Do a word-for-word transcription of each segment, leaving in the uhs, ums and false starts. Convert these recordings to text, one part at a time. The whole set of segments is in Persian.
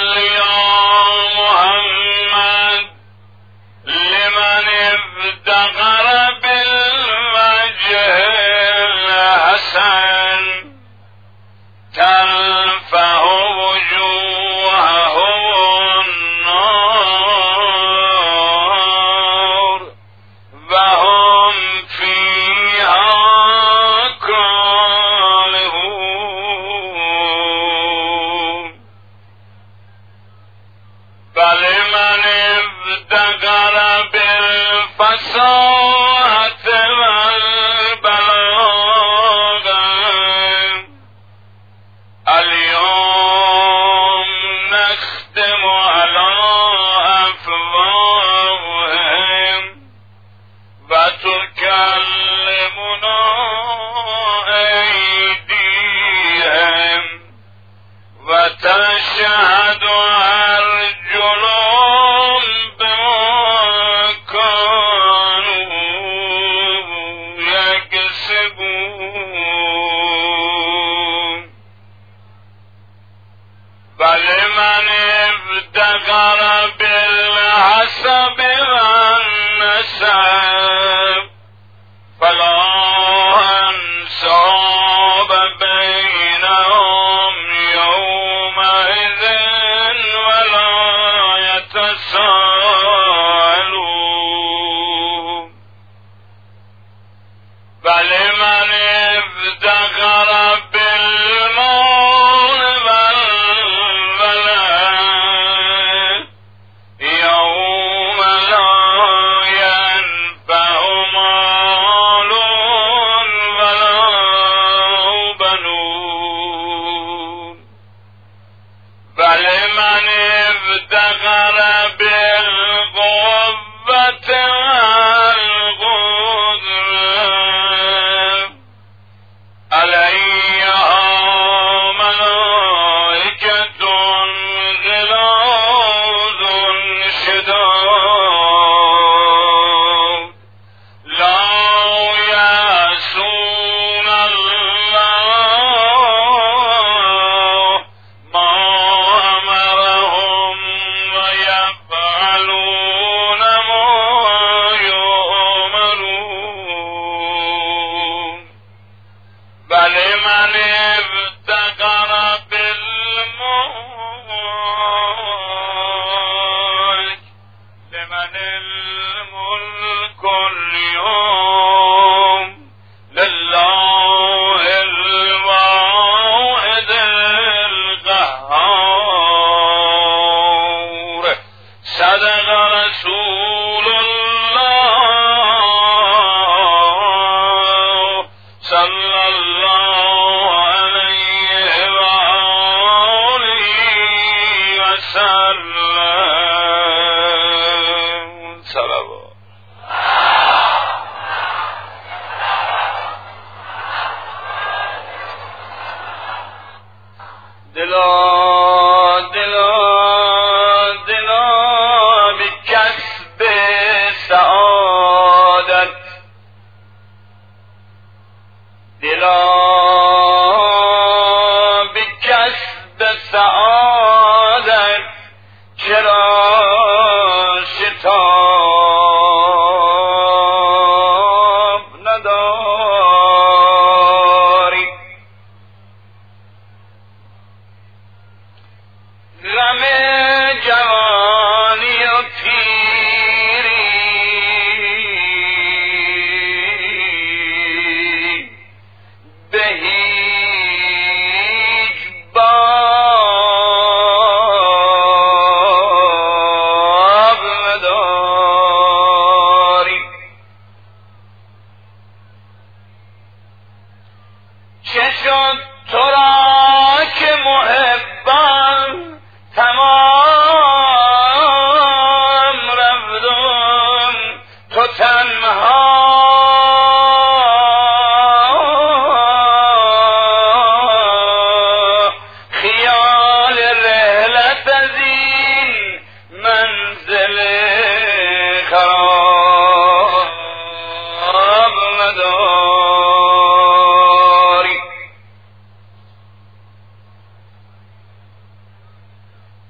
تو را که محبان تمام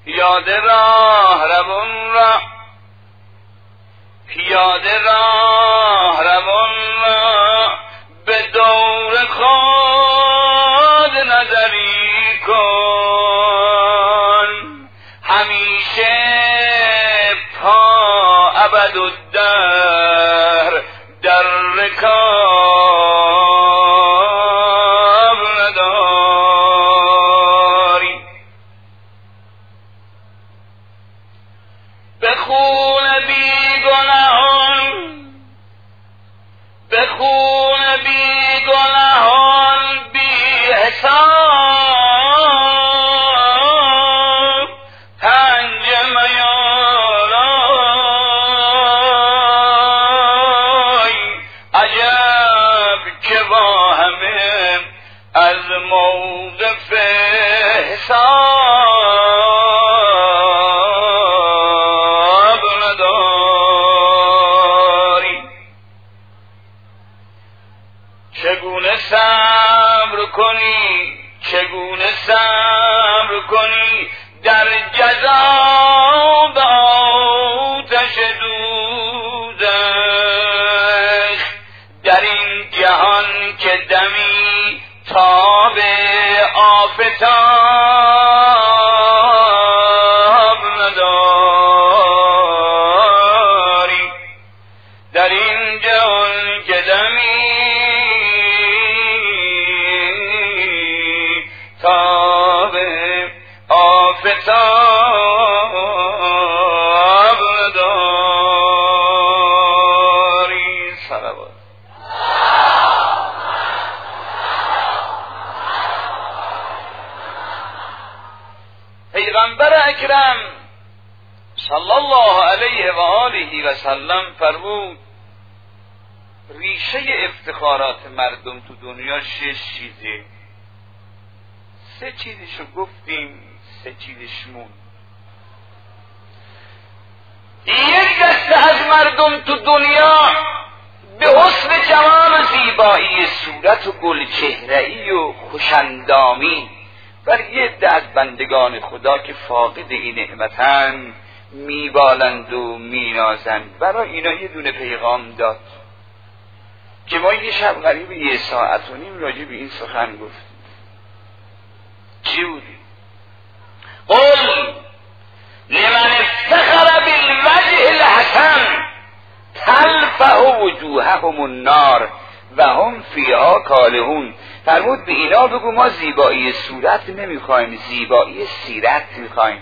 پیاده راه روان را پیاده راه روان را به دور خود نظری کن، همیشه پا ابد و در در رکاب نداری. به خون بی گناهان به خون بی گناهان بی حساب پنجه میارای، عجب که با همه از موقف حساب نداری. چگونه صبر کنی چگونه صبر کنی در جزا به آتش دوزخ، در این جهان که دمی تاب آفتاب نداری. در این جهان که دمی تاب آفتاب نداری. صلوات. پیغمبر اکرم صلی الله علیه و آله و سلم فرمود ریشه افتخارات مردم تو دنیا شش چیزه. سه چیزشو گفتیم، سه چیزش موند. یک دسته از مردم تو دنیا به حسن جمال و زیبایی صورت و گلچهره‌ای و خوشندامی بر یه عده از بندگان خدا که فاقد این نعمتن میبالند و مینازند. برای اینا یه دونه پیغام داد که ما یه شب قریب یه ساعت و نیم راجع به این سخن گفتیم. چی بودی؟ قل لمن افتخر بالوجه الحسن تلفح وجوههم النار و هم فیها کالحون. فرمود به اینا بگو ما زیبایی صورت نمیخوایم، زیبایی سیرت میخوایم.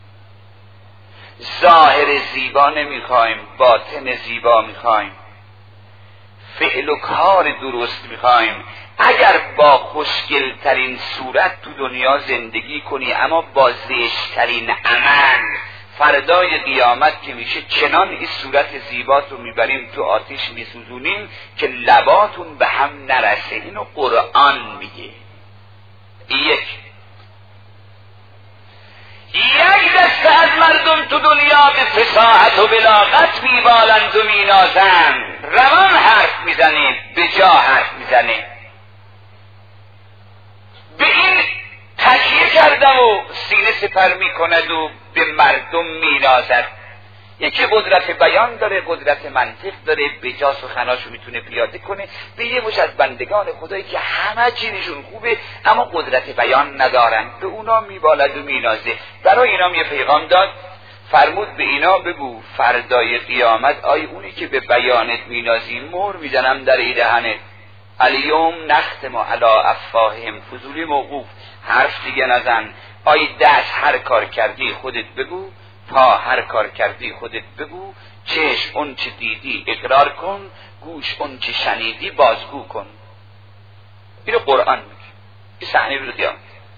ظاهر زیبا نمیخوایم، باطن زیبا میخوایم. فعل و کار درست میخوایم. اگر با خوشگل ترین صورت تو دنیا زندگی کنی اما با زشت ترین عمل، فردای قیامت که میشه چنان این صورت زیبات رو میبریم تو آتش میسوزونیم که لباتون به هم نرسه. اینو قرآن میگه. یک یک دسته از مردم تو دنیا به فصاحت و بلاغت میبالند و مینازند، روان حرف میزنه، به جا حرف میزنه. به این تکیه کردم و سینه سپر میکند و به مردم مینازد. یکی قدرت بیان داره، قدرت منطق داره، به جا سخناشو میتونه پیاده کنه. به یه مش از بندگان خدایی که همه چیزشون خوبه اما قدرت بیان ندارن، به اونا میبالد و مینازه. برای اینا یه پیغام داد. فرمود به اینا بگو فردای قیامت آی اونی که به بیانت مینازی مهر میزنم در دهنت. الیوم نختم علی افواههم. فضولی موقوف، حرف دیگه نزن. آی دست هر کار کردی خودت بگو، پا هر کار کردی خودت بگو، چشم اون چه دیدی اقرار کن، گوش اون چه شنیدی بازگو کن. اینو قرآن میگه. این صحنه رو دیدم.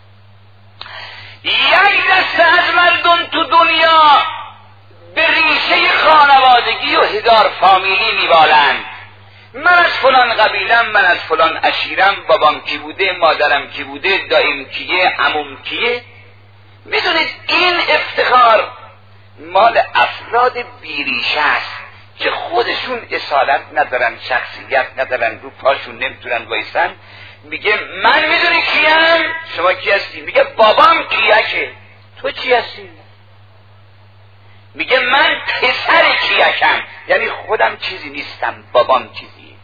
یک دسته از مردم تو دنیا به ریشه خانوادگی و هزار فامیلی میبالند. من از فلان قبیلم، من از فلان عشیرم، بابام کی بوده، مادرم کی بوده، دایم کیه، عموم کیه. میدونید این افتخار مال افراد بیریشه است که خودشون اصالت ندارن، شخصیت ندارن، رو پاشون نمیتونن وایسن. میگه من میدونی کیم؟ شما کی هستی؟ میگه بابام کیه. که تو چی هستی؟ میگه من پسر کیکم، یعنی خودم چیزی نیستم، بابام چیزیه.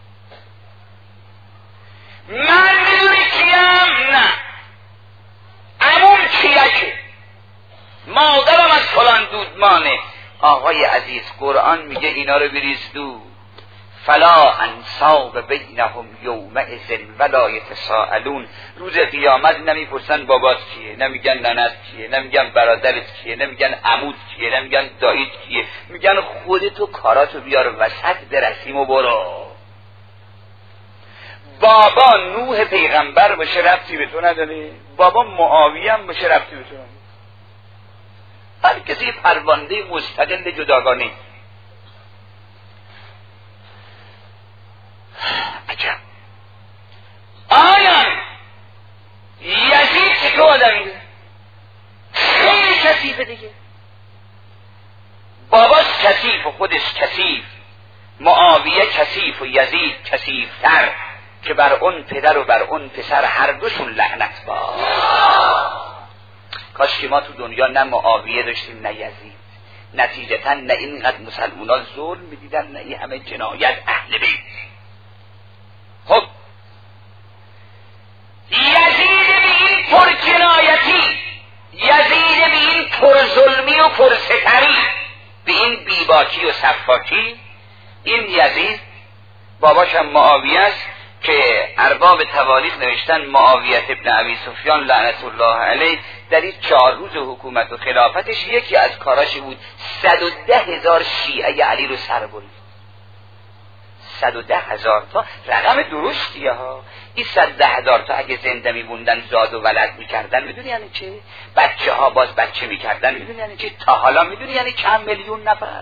من میدونی کیم؟ نه. عموم کیکه، مادرم از فلان دودمانه. آقای عزیز قرآن میگه اینا رو بریز دور. فلا انساب بینهم یومئذ ولا یتساءلون. روز قیامت نمیپرسن بابات کیه، نمیگن ننت کیه، نمیگن برادرت کیه، نمیگن عمود کیه، نمیگن داییت کیه، میگن خودتو کاراتو بیار وسط برسیم و برو. بابا نوح پیغمبر باشه ربطی به تو نداره، بابا معاویه هم باشه ربطی به تو نداره. هر کسی پرونده مستقل جداگانه. عجب. آیا یزید چطور آدمی؟ خیلی کثیفه دیگه. باباش کثیف و خودش کثیف، معاویه کثیف و یزید کثیفتر، که بر اون پدر و بر اون پسر هر دوشون لعنت با. کاش که ما تو دنیا نه معاویه داشتیم نه یزید. نتیجتا نه اینقدر مسلمان ها ظلم میدیدن، نه این همه جنایت اهل بیت. خب یزید به این پر جنایتی، یزید به این پر ظلمی و پر ستمی، به این بیباکی و صفاکی، این یزید باباش هم معاویه است که ارباب تواریخ نوشتن معاویه ابن ابی سفیان لعنت الله علیه در این چهار روز حکومت و خلافتش یکی از کاراش بود صد و ده هزار شیعه علی رو سر برید. صد و ده هزار تا رقم درستیه ها. این صد و ده هزار تا اگه زنده میبوندن زاد و ولد میکردن میدونی یعنی چه؟ بچه ها باز بچه میکردن میدونی یعنی چه؟ تا حالا میدونی یعنی چند میلیون نفر؟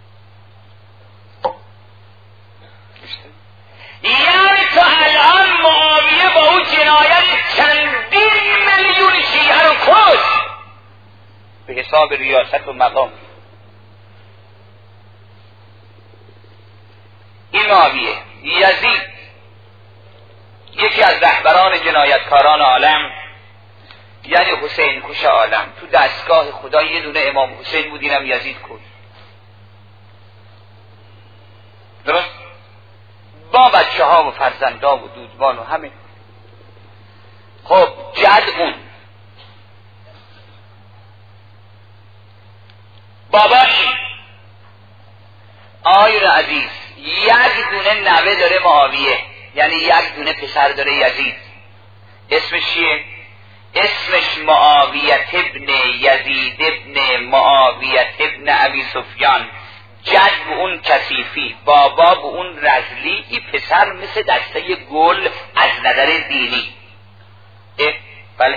یعنی تا الان معاویه با اون جنایت چندین میلیون شیعه رو کشت به حساب ریاست و مقام. این معاویه. یزید یکی از رهبران جنایتکاران عالم، یعنی حسین کش عالم. تو دستگاه خدا یه دونه امام حسین بود، اینم یزید کش. درست؟ با بچه ها و فرزندا و دودمان و همه. خب جد اون باباشی آیون عزیز یک دونه نوه داره معاویه، یعنی یک دونه پسر داره یزید. اسمش چیه؟ اسمش معاویه ابن یزید ابن معاویه ابن ابی سفیان. جد به اون کثیفی، بابا به اون رذلی، این پسر مثل دسته گل از نظر دینی. اه بله.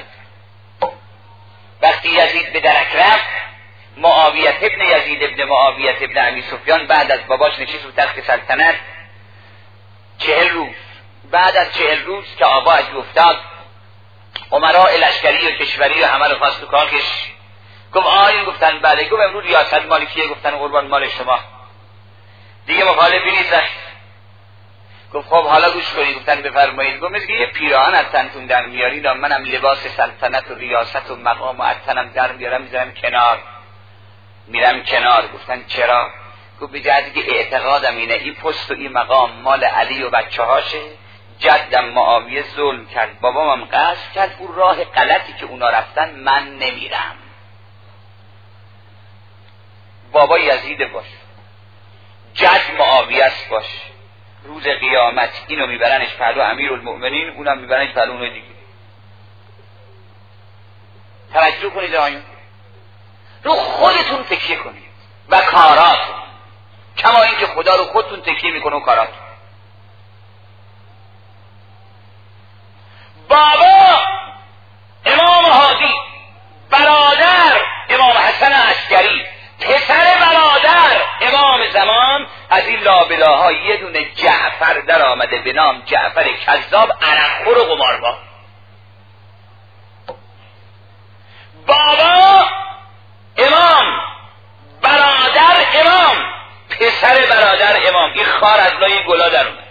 وقتی یزید به درک رفت، معاویه ابن یزید ابن معاویه ابن ابی سفیان بعد از باباش نشست رو تخت سلطنت چهل روز. بعد از چهل روز که آبا از افتاد، امراء لشکری و کشوری و همه رو خواست تو کاخش. گفت آین، گفتن بله. گفت امروز ریاست مال کیه؟ گفتن قربان مال شما. دیگه مخالفی نیست. گفت خب حالا گوش کنید. گفتن بفرمایید. گفت مثل یه پیراهن از تنتون در میارین، منم لباس سلطنت و ریاست و مقام و از تنم در میارم میذارم کنار، میرم کنار. گفتن چرا؟ گفت به جهتی که اعتقادم اینه این پست و این مقام مال علی و بچه هاشه. جدم معاویه ظلم کرد، بابامم قصد کرد، اون راه غلطی که اونا رفتن من نمیرم. بابا یزید باش، جد معاویه است باش. روز قیامت اینو میبرنش پهلو امیرالمؤمنین، اونم میبرنش پهلو اونو دیگه. توجه کنید آیون، رو خودتون تکیه کنید و کاراتون، کما اینکه خدا رو خودتون تکیه میکنه و کاراتون. بابا امام هادی، برادر امام حسن عسکری، پسر برادر امام زمان، از این لابلاها یه دونه جعفر در آمده به نام جعفر کذاب، عرقخور و قمارباز. بابا امام، برادر امام، پسر برادر امام. این خار از لای گلا در اومد.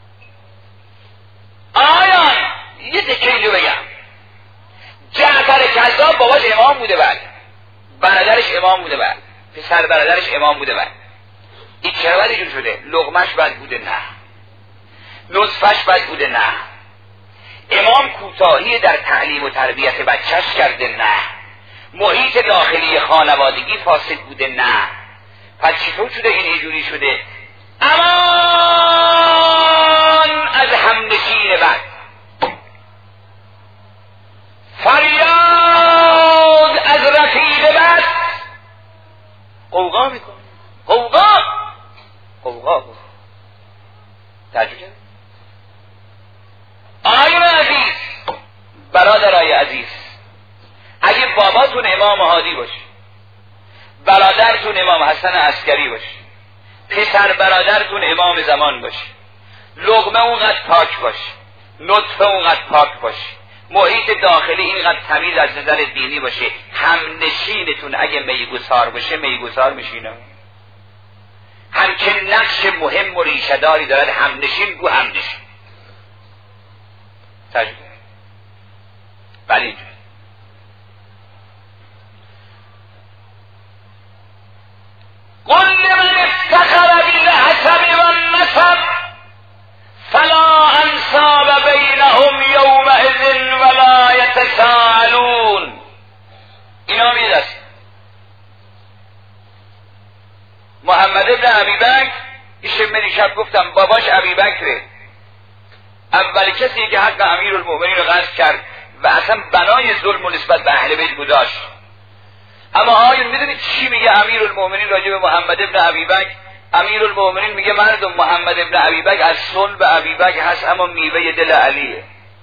آیا یه تکیلو بگم، جعفر کذاب باباش امام بوده، بعد برادرش امام بوده، بعد پسر برادرش امام بوده، بعد این چرا بعد اینجور شده؟ لقمش بد بوده؟ نه. نصفش بد بوده؟ نه. امام کوتاهی در تعلیم و تربیت بچهش کرده؟ نه. محیط داخلی خانوادگی فاسد بوده؟ نه. پس چطور شده این اینجوری شده؟ امان از همنشین بد، فریاد از رفیق بد. قوقا میکنه، قوقا قوقا ترجمه. آقایون عزیز، برادرای عزیز، اگه باباتون امام هادی باشه، برادرتون امام حسن عسکری باشه، پسر برادرتون امام زمان باشه، لقمه اونقدر پاک باشه، نطفه اونقدر پاک باشه، محیط داخلی اینقدر تمیز از نظر دینی باشه، همنشینتون اگه میگسار باشه میگسار میشینه. همچنین نقش مهم و ریشه‌داری دارد همنشین گو همنشین. تجربه ولی اینجوری قل لمن افتخر بالحسب والنسب فلا انساب بینهم یومئذ ولا یتساءلون. اینا میدست محمد ابن ابی بکر، ایشه من شب گفتم باباش ابی بکره، اول کسی که حق امیرالمؤمنین رو غصب کرد و اصلا بنای ظلم و نسبت به اهل بیت گذاشت. اما آیا میدونید چی میگه امیرالمؤمنین راجع به محمد ابن ابی بکر؟ امیرالمؤمنین میگه مردم محمد ابن ابی بکر از صلب ابی بکر هست، اما میوه دل علیه.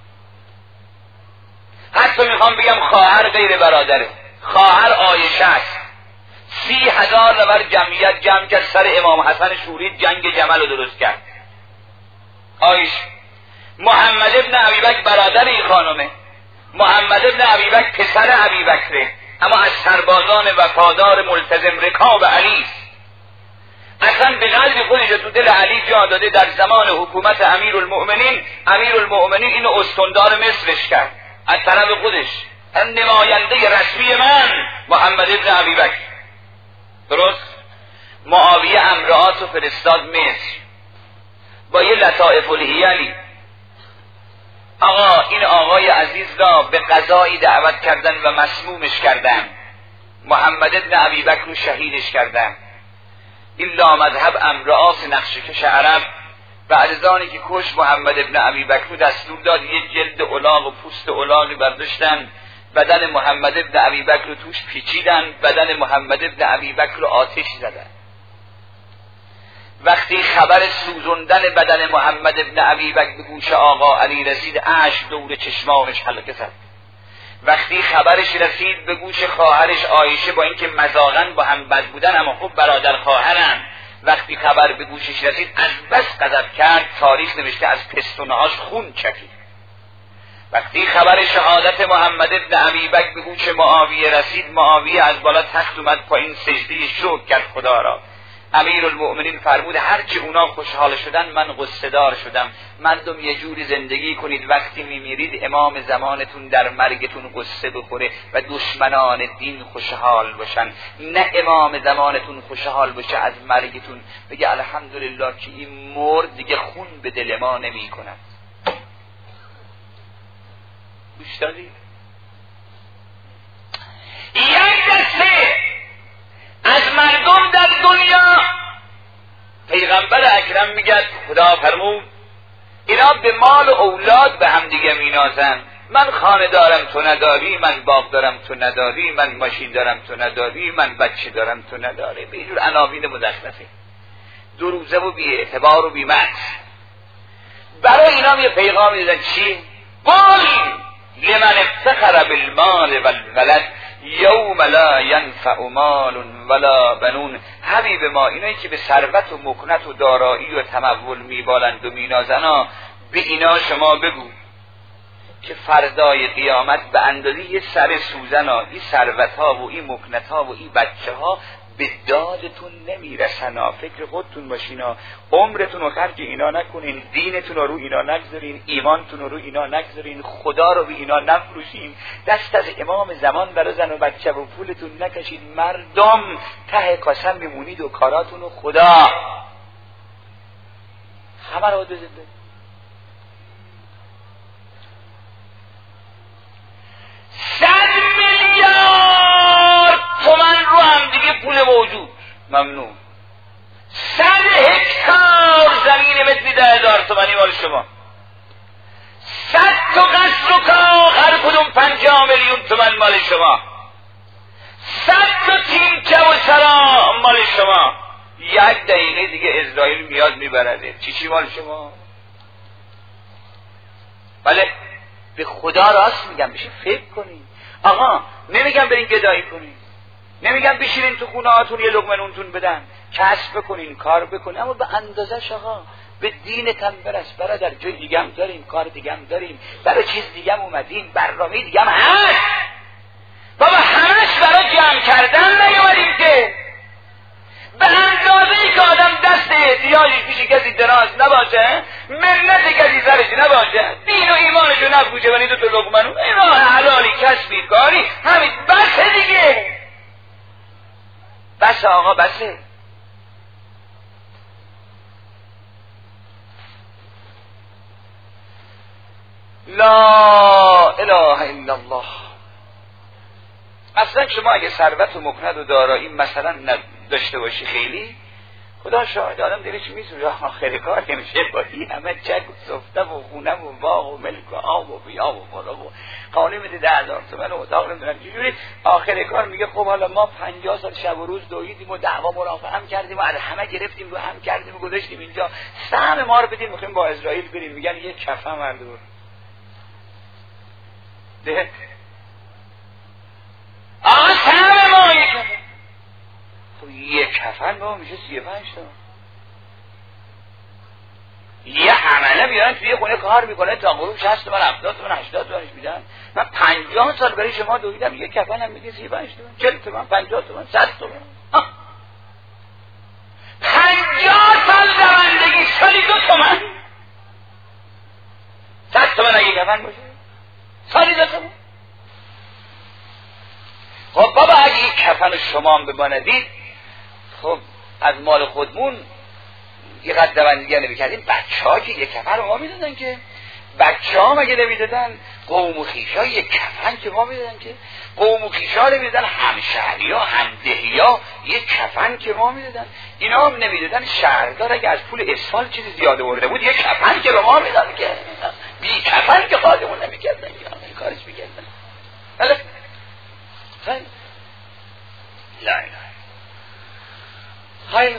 حتی میخوام بگم خواهر غیر برادره، خواهر عایشه است. سی هزار نفر جمعیت جمع کرد سر امام حسن شورید، جنگ جمل رو درست کرد. عایشه محمد ابن ابی بکر برادر این خانمه، محمد ابن ابی بکر پسر ابی بکره، اما از سربازان وفادار ملتزم رکاب علی است. اصلا به قلب خودش تو دل علی جا داده. در زمان حکومت امیرالمؤمنین، امیرالمؤمنین اینو استندار مصرش کرد از طرف خودش، نماینده رسمی من محمد ابن ابی بکر. درست؟ معاویه امرآت و فرستاد مصر با یه لطائف الحیلی. آقا این آقای عزیز را به قضایی دعوت کردن و مسمومش کردن، محمد ابن ابی بکر رو شهیدش کردن. این لامذهب امرآت نقشکش عرب بعد از آنی که کش محمد ابن ابی بکر رو دستور داد یه جلد الاغ و پوست الاغی برداشتن، بدن محمد ابن ابی بکر رو توش پیچیدن، بدن محمد ابن ابی بکر رو آتش زدن. وقتی خبر سوزوندن بدن محمد ابن ابی بکر به گوش آقا علی رسید، اشک دور چشمانش حلقه زد. وقتی خبرش رسید به گوش خواهرش عایشه، با اینکه مذاقاً با هم بد بودن اما خوب برادر خواهرن، وقتی خبر به گوشش رسید از بس غضب کرد، تاریخ نوشته از پستونهاش خون چکید. وقتی خبر شهادت محمد ابن ابی بکر به گوش معاویه رسید، معاویه از بالا تخت اومد پایین سجده شکر کرد خدا را. امیرالمؤمنین فرمود هرچی اونا خوشحال شدن من غصه دار شدم. مردم یه جوری زندگی کنید وقتی میمیرید امام زمانتون در مرگتون غصه بخوره و دشمنان دین خوشحال باشن، نه امام زمانتون خوشحال باشه از مرگتون بگه الحمدلله که این مرد دیگه خون به دل ما نمی کند. گوش دادی؟ یک دسته از مردم در دنیا، پیغمبر اکرم میگه خدا فرمود اینا به مال و اولاد به هم دیگه مینازن. من خانه دارم تو نداری، من باغ دارم تو نداری، من ماشین دارم تو نداری، من بچه دارم تو نداری. به اینجور عناوین مزخرفه، دو روزه و بی اعتبار و بی معنی. برای اینا یه پیغام دادن چی؟ قل لمن افتخر بالمال والولد یوم لا ینفع مال ولا بنون. حبیب ما اینایی که به ثروت و مکنت و دارایی و تمول میبالند و مینازن، به اینا شما بگو که فردای قیامت به اندازه یه سر سوزن ها، این ثروت ها و این مکنت ها و این بچه ها به دادتون نمیرسن. فکر خودتون باشینا، عمرتون رو خرج اینا نکنین، دینتون رو رو اینا نگذارین، ایمانتون رو رو اینا نگذارین، خدا رو به اینا نفروشین، دست از امام زمان برای زن و بچه و پولتون نکشید. مردم ته قسم میمونید و کاراتون و خدا همه رو دزده. صد میلیارد تومن رو هم دیگه پول موجود ممنوع. صد هکتار زمین متری ده هزار تومنی مال شما. صد تا قصر و کاخ هر کدوم پنجاه میلیون تومن مال شما. صد تا تیمچه و سرا مال شما. یک دقیقه دیگه اسرائیل میاد میبرده. چی چی مال شما؟ بله به خدا راست میگم، بشین فکر کنین. آقا نمیگم برین گدایی کنین، نمیگم بشینین تو خونه هاتون یه لقمه نونتون بدن، کسب بکنین، کار بکنین، اما به اندازش آقا به دینتم برس. برادر جای دیگه هم داریم، کار دیگه هم داریم، برای چیز دیگه هم اومدیم، برنامه دیگه هم هست. بابا همش برای جمع کردن نیومدیم که. به اندازه‌ای که آدم دست احتیاجش پیش کسی دراز نباشه، منت کسی سرش نباشه، دین و ایمانشو نفروشه ولی دو تا لقمه این راه حلالی کسبی کاری همین بسه دیگه. بسه آقا بسه. لا اله الا الله. اصلا شما اگه ثروت و مکند و دارایی مثلا داشته باشی خیلی، خدا شاهد آدم دلش میسوزه آخر کار نمیشه با این همه چک و صفته و خونه و باغ و ملک و آب و بیا و بالا و قانون میده ده هزار تومن و اتاق نمیدونم چجوری. آخر کار میگه خب حالا ما پنجاه سال شب و روز دویدیم و دعوا مرافعه هم کردیم و همه گرفتیم و هم کردیم و گذاشتیم اینجا، سهم ما رو بدیم میخوایم با اسرائیل بریم. میگن یه کفن مردور ده آقا سهم ما یک کفن. خب یک کفن با میشه سی و پنج تا. یه عمله بیارن توی یه خونه کار میکنه تا غروب شصت تومن هفتاد تومن هشتاد تومنش میدن. من پنجاه سال برای شما دویدم، یک کفن هم میگه سی و پنج تومن، چهل تومن، پنجاه تومن، صد تومن. پنجاه سال دوندگی سالی دو تومن، صد تومن اگه کفن باشه سالی دو تومن. خب بابا اگه این کفن شما هم بماندید، خب از مال خودمون یه قد دوندگی نمی‌کردیم، بچه ها که یک کفن رو ما میدادن که بچه ها مگه نمیدادن؟ قوم و خیش ها یک کفن که ما میدادن که قوم و خیش ها نمیدادن، همشهری ها همدهی ها یک کفن که ما میدادن. اینا هم نمیدادن. شهردار اگه از پول اسفال چیزی زیاده ورده بود یک کفن که به ما میدادن که بی کفن که خادمون نمیکردن که کارش میکردن. بله خیلی لا اله خیلی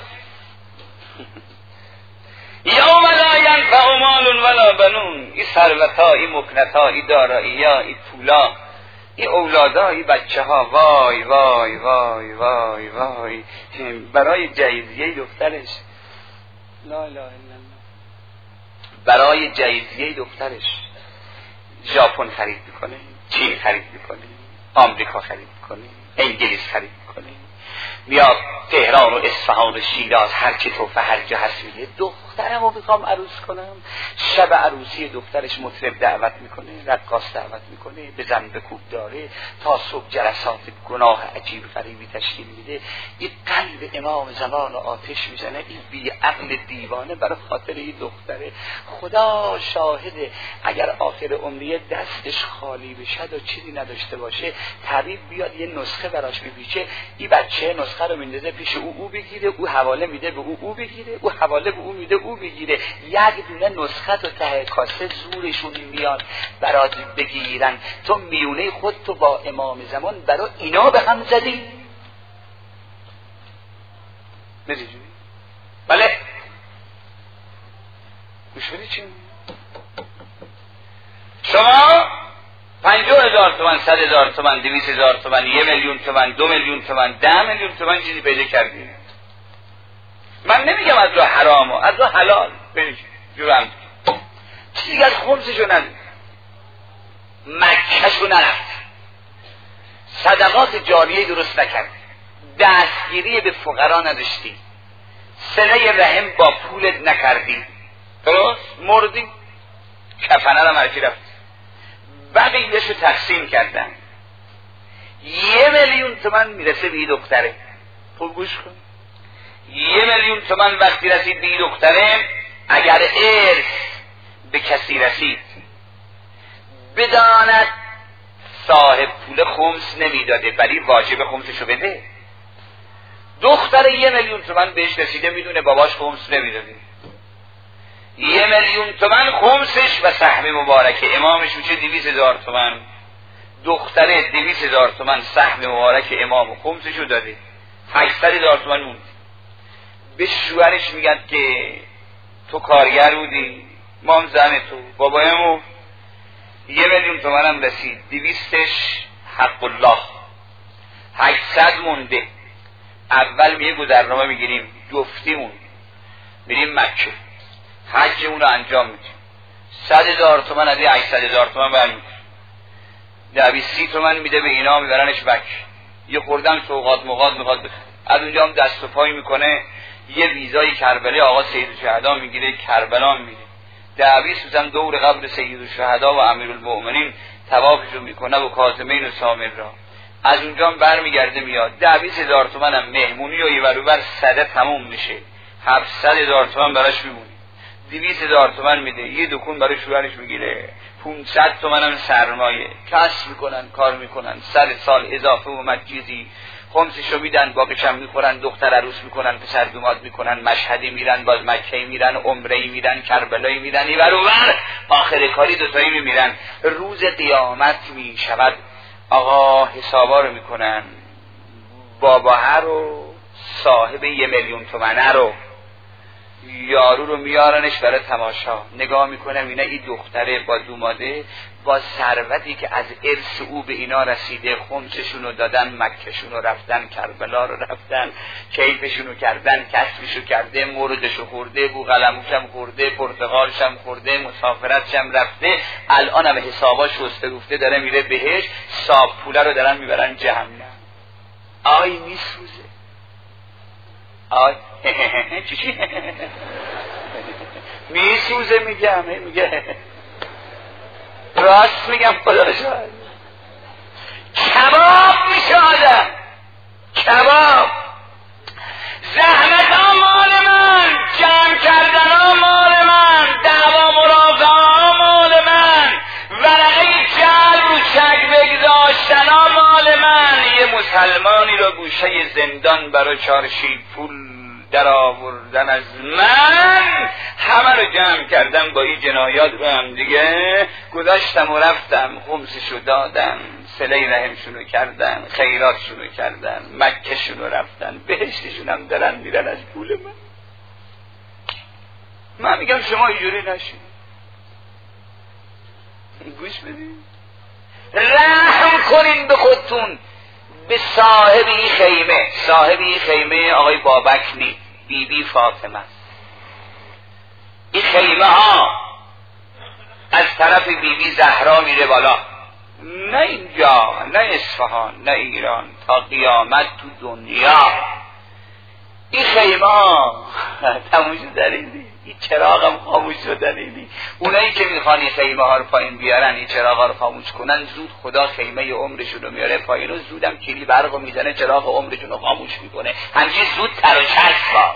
یوم لا ینفع مال ولا بنون. این ثروت‌ها، این مکنت‌ها، این دارایی‌ها، این پولا، این اولادها، این بچه‌ها، وای وای وای وای وای برای جایزیه دخترش، لا اله الا الله، برای جایزیه دخترش ژاپن خرید میکنه، چین خرید میکنه، آمریکا خرید میکنه، انگلیس خرید میکنه، میاد تهران و اصفهان و شیراز هر کی توفه هر جا هست میگه دخترمو میخوام عروس کنم. شب عروسی دخترش مطرب دعوت میکنه، رقاص دعوت میکنه، بزن بکوب داره تا صبح جلسات گناه عجیب غریبی تشکیل میده. این قلب امام زمان رو آتش میزنه. این بی عقل دیوانه برای خاطر این دختره. خدا شاهده اگر آخر عمری دستش خالی بشه و چیزی نداشته باشه، طبیب بیاد یه نسخه براش بپیچه، این بچه نسخه رو میندازه پیش او، او بگیره، او حواله میده به او، او بگیره، او حواله به او میده، او بگیره. یک دونه نسخه تو ته کاسه زورشون میاد برات بگیرن. تو میونه خود تو با امام زمان برای اینا به هم زدی. نزیجونی؟ بله گوش بدی چی؟ شما پنجاه هزار تومن، صد هزار تومن، دویست هزار تومن، یه میلیون تومن، دو میلیون تومن، ده میلیون تومن چیزی پیدا کردیم. من نمیگم از راه حرام، از راه حلال پیدا جورم. چیزی از خمسشو ندید، مکهشو نرفت، صدقات جاریه درست نکرد، دستگیری به فقرا نداشتی، صله رحم با پولت نکردی، درست؟ مردی، کفنه رو مرکی رفت، بقیه‌شو تقسیم کردن، یه میلیون تومن میرسه به این دختره. خوب گوش کن، یه میلیون تومن وقتی رسید به این دختره، اگر ارث به کسی رسید بداند صاحب پول خمس نمیداده، ولی واجب خمسشو بده. دختر یه میلیون تومن بهش رسیده، میدونه باباش خمس نمیداده، یه میلیون تومن خمسش و سهم مبارک امامش میشه دویست هزار تومن. دختره دویست هزار تومن سهم مبارک امام و خمسشو داده، هشتصد هزار تومن موند. به شوهرش میگن که تو کارگر بودی، مام زن تو، بابایمو یه میلیون تومن هم رسید، دویستش حق الله، هشتصد مونده. اول میگه گذرنامه میگیریم جفتیمون میریم مکه، حجمون رو انجام میدیم، صد هزار تومن از این هشتصد هزار تومن برمی‌داریم، دویست سی تومن میده به اینا، میبرنش مکه، یه خوردن سوغات مغاد میخواد بخره، از اونجا هم دست و پای میکنه، یه ویزای کربلا آقا سید الشهدا میگیره، کربلا میره، دویست روزم دور قبر سید الشهدا و امیرالمؤمنین طوافشو میکنه و کاظمین و سامر را، از اونجا هم برمیگرده میاد، دویست هزار تومن هم مهمونی و ایور اوور صده تموم میشه، هفتصد هزار تومن براش میمونه، دویست هزار تومن میده، یه دکون برای شوهرش میگیره، پانصد تومن هم سرمایه، کسب میکنن، کار میکنن، سر سال اضافه اومد چیزی، خمسشو میدن، باقیش هم میخورن، دختر عروس میکنن، پسر دوماد میکنن، مشهدی میرن، باز مکهی میرن، عمرهی میرن، کربلایی میرن، ایور اوور، آخر کاری دوتایی میمیرن. روز قیامت میشود آقا حسابا رو میکنن، باباها رو، صاحب یه میلیون تومنه رو، یارو رو میارنش برای تماشا، نگاه میکنم اینا این دختره با دوماده با ثروتی که از ارث او به اینا رسیده، خمسشون رو دادن، مکهشون رو رفتن، کربلا رو رفتن، کیفشون رو کردن، کسبشو کرده، موردشو خورده، بوقلموشم خورده، پرتقالشم خورده، مسافرتشم رفته، الان هم حساباش شسته گفته داره میره بهش، صاحب پوله رو دارن میبرن جهنم. آی میسوزه، آی چی چی میسوزه، میگم میگه راست میگم، خدا شاهد، کباب میشه آدم، کباب، زحمت ها مال من، جمع کردن ها مال من، دعوا مرافعه ها مال من، ورقه جل رو چک بگذاشتن ها مال من. یه مسلمانی رو گوشه زندان برای چارشی پول در آوردن از من، همه رو جمع کردم با این جنایات رو هم دیگه گذاشتم و رفتم، خمسشو دادم، صله رحمشونو کردن، خیراتشونو کردن، مکهشونو رفتن، بهشتشون هم دارن میرن از پول من. من میگم شما اینجوری نشین، گوش بدین، رحم کنین به خودتون، به صاحب این خیمه. صاحب این خیمه آقای بابک نی، بی بی فاطمه. این خیمه ها از طرف بی بی زهرا میره بالا، نه اینجا، نه اصفهان، نه ایران، تا قیامت تو دنیا. این خیمه ها تموم شدنیدی، این چراغ هم خاموش شدنیدی. اونایی که میخوان این خیمه ها رو پایین بیارن، این چراغ ها رو خاموش کنن، زود خدا خیمه عمرشون رو میاره پایین و زودم کلی برق رو میزنه، چراغ عمرشون رو خاموش میکنه. همچین زود تر و چسب با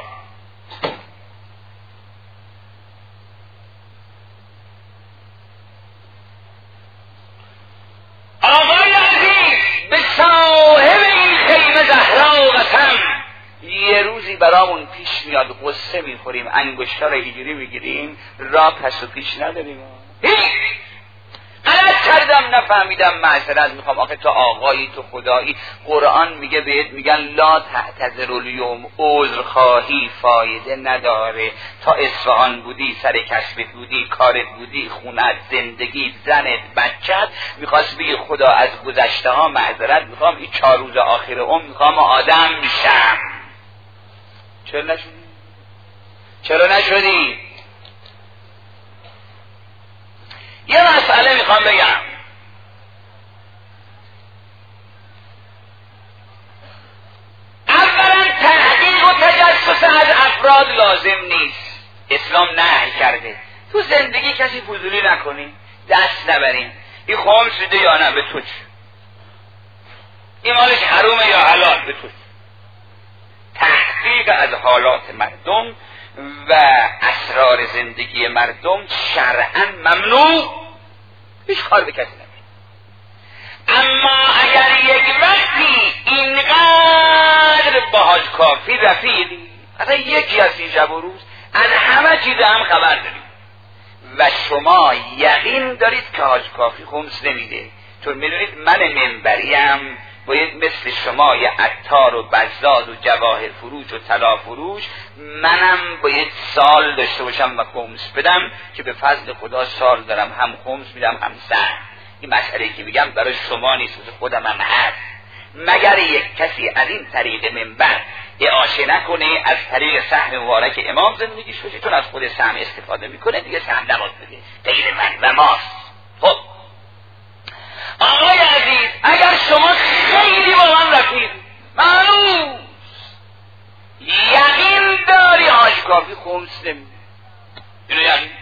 آقای عزیز، به صاحب این خیمه زهرا و قسم، یه روزی برامون پیش میاد قصه میخوریم، انگشتا رو اینجوری میگیریم، را پس و پیش نداریم. هیچ غلط کردم، نفهمیدم، معذرت میخوام. آخه تو آقایی، تو خدایی، قرآن میگه بهت، میگن لا تعتذر الیوم، عذر خواهی فایده نداره. تا اصفهان بودی، سر کسبت بودی، کارت بودی، خونت، زندگی، زنت، بچت، میخواست بگی خدا از گذشته ها معذرت میخوام، این چهار روز آخر عمر میخوام آدم میشم. چرا نشدی؟ چرا نشدی؟ یه مسئله میخوام بگم. تخصص از افراد لازم نیست. اسلام نهی کرده تو زندگی کسی فضولی نکنی، دست نبرین. این خمس ده یا نه، به تو چه؟ این مالش حرومه یا حلال، به تو چه؟ تحقیق از حالات مردم و اسرار زندگی مردم شرعاً ممنوع، هیچ کار به کسی نمیشه. اما اگر یک وقتی اینقدر با حاج کافی رفیقی، اصلا یکی از این شب و روز از همه چیز هم خبر دارید و شما یقین دارید که حاج کافی خمس نمیده، چون میدونید من منبریم باید مثل شما یه عطار و بزاز و جواهر فروش و طلا فروش منم باید سال داشته باشم و خمس بدم که به فضل خدا سال دارم، هم خمس میدم هم سهم. این مسئله که میگم برای شما نیست، خودم هم هست. مگر یک کسی از این طریق منبر اعاشه نکنه از طریق سهم مبارک امام زندگیش بشه، چون از خود سهم استفاده میکنه دیگه سهم نباید بده، غیر من و ماست. خب آقای عزیز، اگر شما خیلی با من رفیق مانوس یقین داری حاج کافی خمس نمیده، اینو یقین.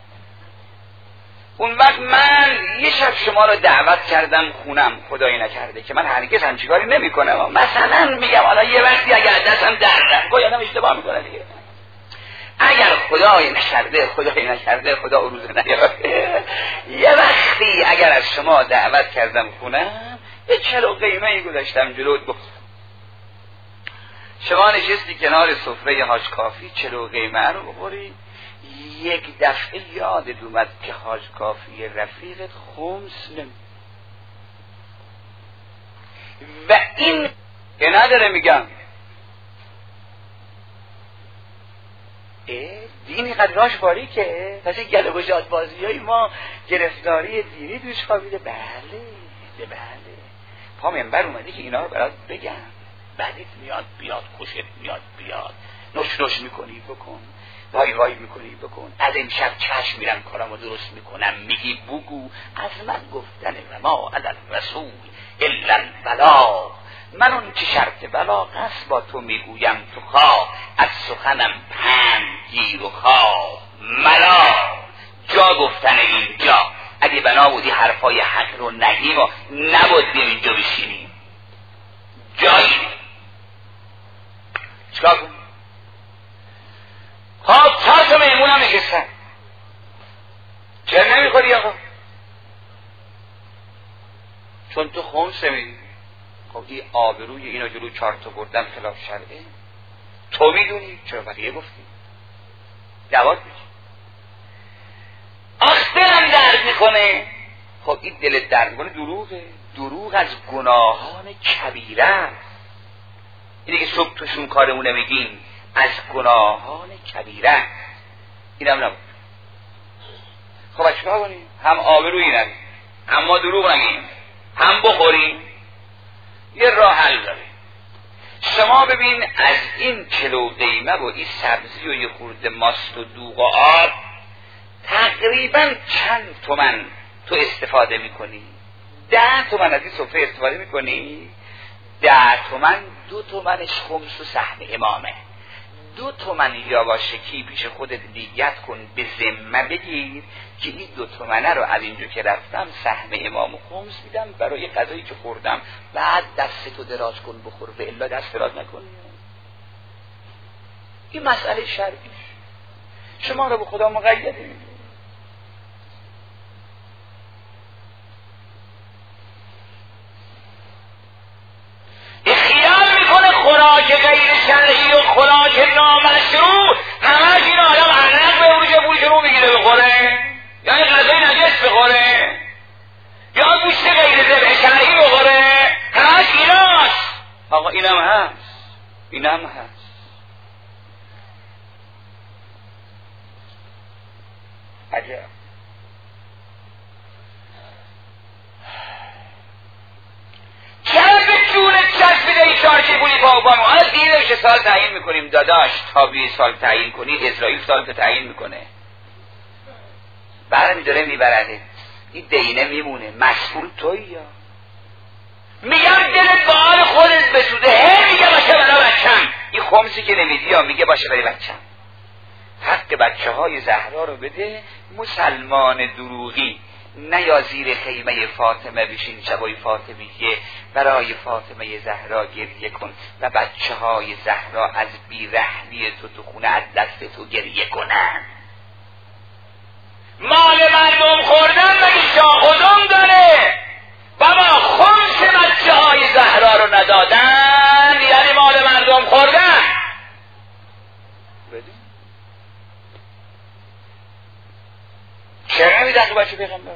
اون وقت من یه شب شما رو دعوت کردم خونم، خدایی نکرده که من هرگز همچین کاری نمی کنم. مثلا میگم حالا یه وقتی اگر دستم در رفت، گویا آدم اشتباه میکنه دیگه. اگر خدایی نکرده خدایی نکرده خدا عروض نیاره، یه وقتی اگر از شما دعوت کردم خونم، یه چلو قیمه ای گذاشتم جلوت، گفت شما نشستی کنار سفره حاج کافی، چلو قیمه رو بخوری. یک دفعه یادت اومد که حاج کافی رفیقت خمس نمی و این که نداره. میگم دینی قدراش باریکه، پس این گله گشاد بازی های ما گرفتاری دینی دوش خوابیده. بله بله پا منبر اومدی که اینا رو برات بگم، بعدیت میاد بیاد، خوشت میاد بیاد، نوش نوش میکنی بکن، وای وای میکنی بکن، از این شب چشم میرم کارمو درست میکنم، میگی بگو از من گفتن و ما علی الرسول الا البلاغ، من اون که شرط بلاغ است با تو میگویم، تو خواه از سخنم پند گیر و خواه ملا جا گفتن اینجا. اگه بنا بودی حرفای حق رو نگیم و نبودیم اینجا بشینیم، جایی چکار کنیم؟ خب چهار تا میمون هم نشستن، چرا نمیخوری آقا؟ چون تو خمس میدی. خب این آبروی اینو جلو چهار تا بردن خلاف شرعه، تو میدونی چرا بقیه گفتی؟ دوات میشه، آخ دلم درد میکنه. خب این دل درد میکنه دروغه، دروغ از گناهان کبیره است. اینه که صبح توشون کارمونه میگیم از گناهان کبیره، این هم نبود. خب چیکار کنیم؟ هم آبرویی نگیم، اما دروغ نگیم، هم بخوریم. یه راه حل داره. شما ببین از این کیلو قیمه و این سبزی و یه خورده ماست و دوغ و آب تقریبا چند تومن تو استفاده میکنی؟ ده تومن از این سفره استفاده میکنی؟ ده تومن، دو تومنش خمس و سهم امامه. دو تومن یا باشکی پیش خودت نیت کن، به ذمه بگیر که این دو تومنه رو از اینجا که رفتم سهم امام و خمس میدم برای غذایی که خوردم، بعد دستتو دراز کن بخور، و الا دست دراز نکن. این مسئله شرعیش، شما رو به خدا مقیده میدید. خوراک غیر شرعی و خوراک نامشروع همه این آدم عرق به اونجا بوش رو بگیره بخوره، یا این غذای نجس بخوره، یا گوشت غیر ذبح شرعی بخوره، همه ایناست. آقا اینم هست، اینم هست. عجب. چرا به جونت چسبیده ای چارچی بولی با اوباما؟ حالا دیرش سال تعیین میکنیم داداش، تا بیه سال تعیین کنی اسرائیل سال که تعیین میکنه، برمی داره میبرده، این دینه میمونه، مسئول توی یا میگم دلت با حال خودت بسوزه، هی میگم باشه بلا بچم این خمسی که نمیدی یا میگه باشه برای بچه‌م، حق بچه های زهرا رو بده. مسلمان دروغی نه یا زیر خیمه فاطمه بشین شبای فاطمیه برای فاطمه زهرا گریه کن و بچه های زهرا از بیرحمی تو تو خونه از دست تو گریه کنن. مال مردم خوردن مگه شاخدم داره؟ بابا خمس بچه های زهرا رو ندادن یعنی مال مردم خوردن. بدون چرا نمیدن تو بچه پیغمبر؟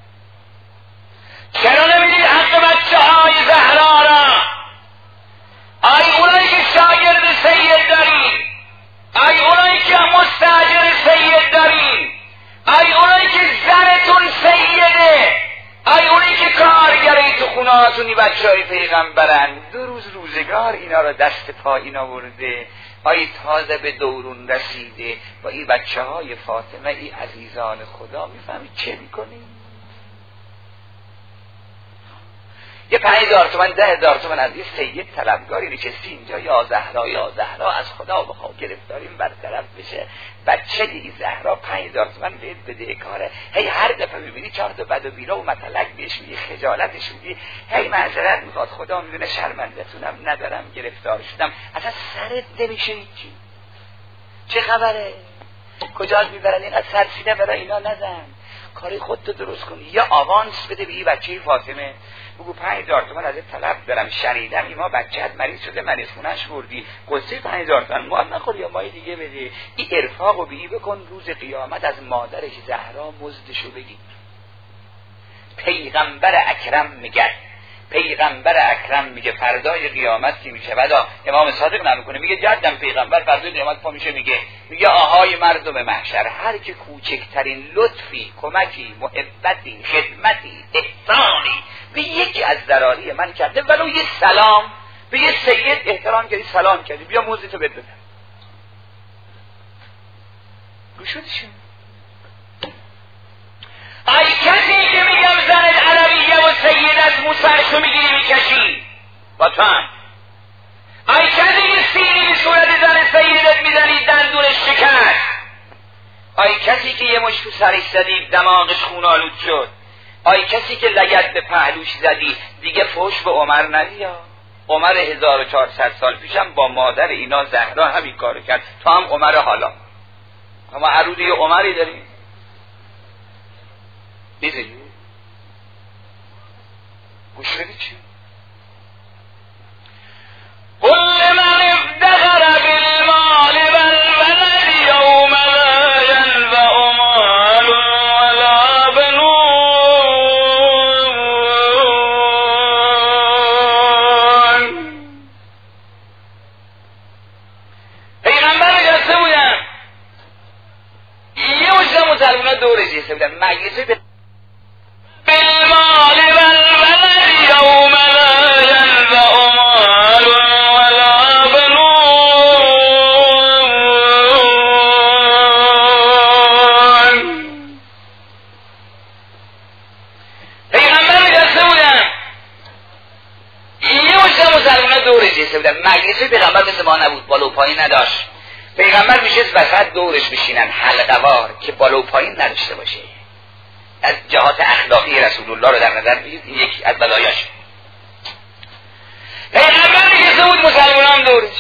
چرا نمیدید حق بچه های زهرا را؟ آی اونایی که شاگرد سید دارین، آی اونایی که مستاجر سید دارین، آی اونایی که زنتون سیده، آی اونایی که کارگری تو خونهاتونی بچه های پیغمبرن، دو روز روزگار اینا را دست پا اینا برده، آی تازه به دورون رسیده با این بچه های فاطمه ای عزیزان خدا میفهمی چه میکنی؟ یه پنج هزار تومن ده هزار تومن از یه سید طلبگاری نشستی اینجا، یا زهرا یا زهرا از خدا بخواه گرفتاریم برطرف بشه. بچه دیگه زهرا پنج هزار تومن بهت بده کاره، هی هر دفعه میبینی چهار تا بد و بیرا و مطلق بهش میگی، خجالتش میگی، هی معذرت میخواد خدا میدونه شرمندتونم ندارم گرفتار شدم. اصلا سرت نمیشه هیچی. چه خبره؟ کجا میبرن اینقدر سرسینه برای اینا نزن، کاری خودتو درست کنی. یا آوانس بده به این بچه فاطمه، بگو پنج هزار تومن ازت طلب دارم، شنیدم ایما بچه‌ت مریض شده مریض خونه‌اش بردی، قصه پنج هزار تومن ما نخور یا مای دیگه بده. این ارفاقو به این بکن، روز قیامت از مادرش زهرا مزدشو بگیر. پیغمبر اکرم میگه، پیغمبر اکرم میگه فردای قیامت که میشه ودا امام صادق نمی کنه، میگه جدم پیغمبر فردای قیامت پا میشه میگه میگه آهای مردم محشر، هر که کوچکترین لطفی، کمکی، محبتی، خدمتی، احسانی به یکی از ذراری من کرده، ولو یه سلام به یه سید احترام کردی، سلام کردی، بیا موزی تو بده. گوشودشون ای کسی که میگم زن عربیه و سید از موسرشو میگیری میکشی با تو هم، ای کسی که سینی به صورت زن سیدت میزنی دندونش شکست، ای کسی که یه مشت تو سرش زدی دماغش خونالود شد، ای کسی که لگد به پهلوش زدی دیگه فوش به عمر ندیا. عمر هزار و چهارصد سال پیشم با مادر اینا زهرا همین کارو کرد، تو هم عمر حالا، اما عروضی یه عمری داریم دیدی؟ گوش بدی چی؟ قل من افتخر بالمال والولد یوم لا ینفع مال ولا بنون. پیغمبر جلسه بودن، یه مجده مسلمان دوره جلسه بودن، مجلسه به بالمال والولد یوم لا ینفع مال ولا بنون. پیغمبر جلسه بودن، یه مجده مسلمان دوره جلسه بودن، مجلسه پیغمبر مثل ما نبود، بالا و پایین نداشت. پیغمبر میشست وسط دورش بشینن حلقه‌وار که بالا و پایین نداشته باشه. از جهات اخلاقی رسول الله رو در نظر بگید، این یکی از بلایاش. پیغمبر نشسته بود مسلمانان دورش،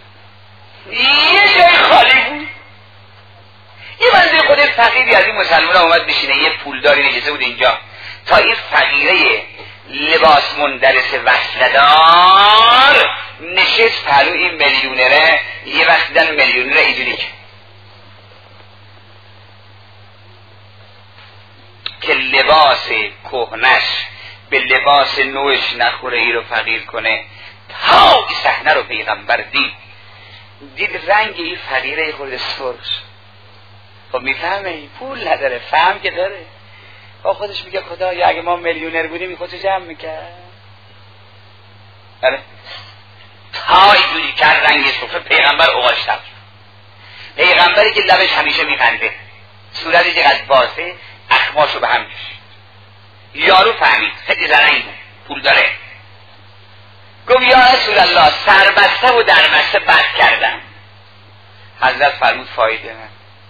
یه جای خالی بود، یه بنده خود فقیری از این مسلمان اومد بشینه، یه پولداری نشسته بود اینجا، تا این فقیره لباس مندرس وصلدار نشست پهلو این میلیونره. یه وقت دیدن میلیونره اینجوری که لباس کهنش به لباس نوش نخوره، ای رو فقیر کنه. تا این صحنه رو پیغمبر دید، دید رنگ این فقیره خورده سرخ. خب میفهمه پول نداره، فهم که داره. با خودش میگه خدایا اگه ما میلیونر بودیم این خودشو جمع میکرد. آره تا اینجوری کرد رنگ سرخ. پیغمبر اوغاش شد، پیغمبری که لبش همیشه میخنده، صورتش چقدر باسه، اخماشو به هم کشید. یارو فهمید خیلی زرنگ بود، پول داره. گفت یا رسول الله سربسته و دربسته بد کردم. حضرت فرمود فایده نه.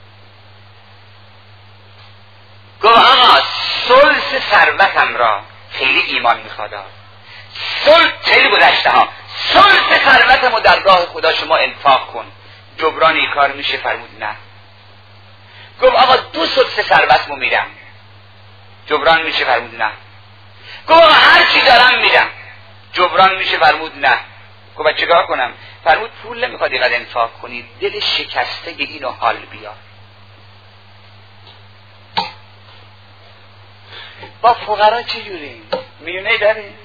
گفت آقا ثلث ثروتم را خیلی ایمان میخواد، ثلث خیلی گذشته ها، ثلث ثروتمو در راه خدا شما انفاق کن، جبران این کار میشه؟ فرمود نه. گفت آقا دو ثلث ثروتمو میدم، جبران میشه؟ فرمود نه. گفت آقا هر چی دارم میدم، جبران میشه؟ فرمود نه. گفت چیکار کنم؟ فرمود پول نمیخواد اینقدر انفاق کنی، دل شکسته اینو حال بیار. با فقرا چجوری؟ میونه داریم؟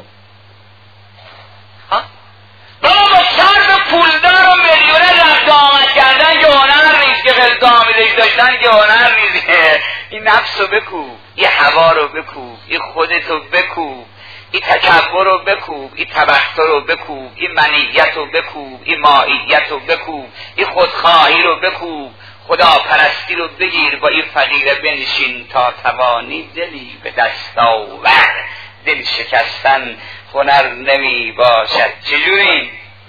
ها؟ بابا با چند پولدار و میلیونه رفت آمد کردن که هنر نیست، که خلط آمیزش داشتن که هنر نیست. این نفس رو بکوب، این هوا رو بکوب، این خودت رو بکوب، این تکبر رو بکوب، این تبختر رو بکوب، این منیت رو بکوب، این مائیت رو بکوب، این خودخواهی رو بکوب، خدا پرستی رو بگیر، با این فقیر بنشین تا توانی دلی به دست آور. دل شکستن هنر نمی باشد. چجوری؟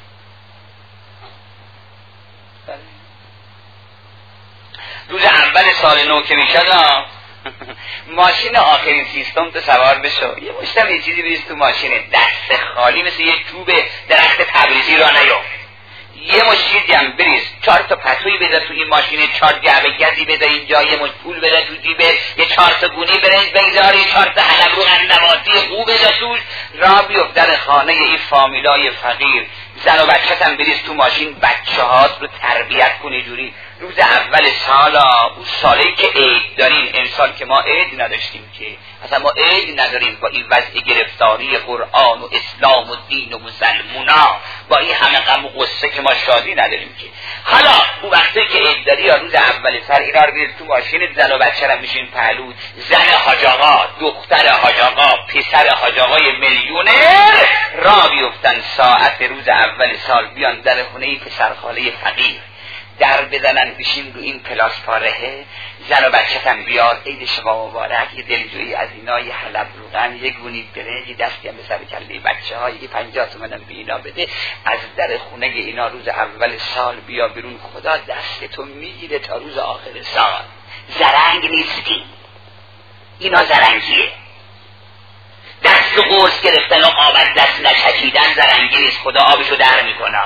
روز اول سال نو که میشد ماشین آخرین سیستم تو سوار بشو، یه مشتم یه چیزی بریز تو ماشین، دست خالی مثل یه چوب درخت تبریزی را نیو، یه مشت جمع بریز، چهار تا پتوی بده تو این ماشین، چهار جعبه گزی بده اینجا، یه مشت پول بده تو جیبه، یه چهار تا گونی برنج بگذار، یه چهار تا حلب رو قندواتی خوب بده توش، را بیفت در خانه این فامیلای فقیر، زن و بچه‌ت هم بریز تو ماشین، بچه هات رو تربیت کنی جوری. روز اول سالا، اون سالی که عید داریم، امسال که ما عید نداشتیم، که اصلا ما عید نداریم، با این وضع گرفتاری قرآن و اسلام و دین و مسلمونا، با این همه غم و غصه که ما شادی نداریم که. حالا اون وقتی که عید داری یا روز اول سال اینا رو بریز تو ماشین، زن و بچه هم میشین پهلو، زن حاج آقا، دختر حاج آقا، پسر حاج آقای میلیونر را بیفتن ساعت روز اول سال، بیان در خونه پسر خاله فقیر در بزنن، بشین رو این پلاس پارهه، زن و بچه هم بیار، عید شما مبارک، یه دلجویی از اینا، یه حلب روغن، یه گونی برنج، یه دستی هم به سر کله بچه ها، یه پنجاه تومن هم به اینا بده، از در خونه اینا روز اول سال بیا بیرون، خدا دستتو میگیره تا روز آخر سال. زرنگ نیستی، اینا زرنگیه. دست قرص گرفتن و آب از دست نچکیدن زرنگی نیست، خدا آبشو در میکنه.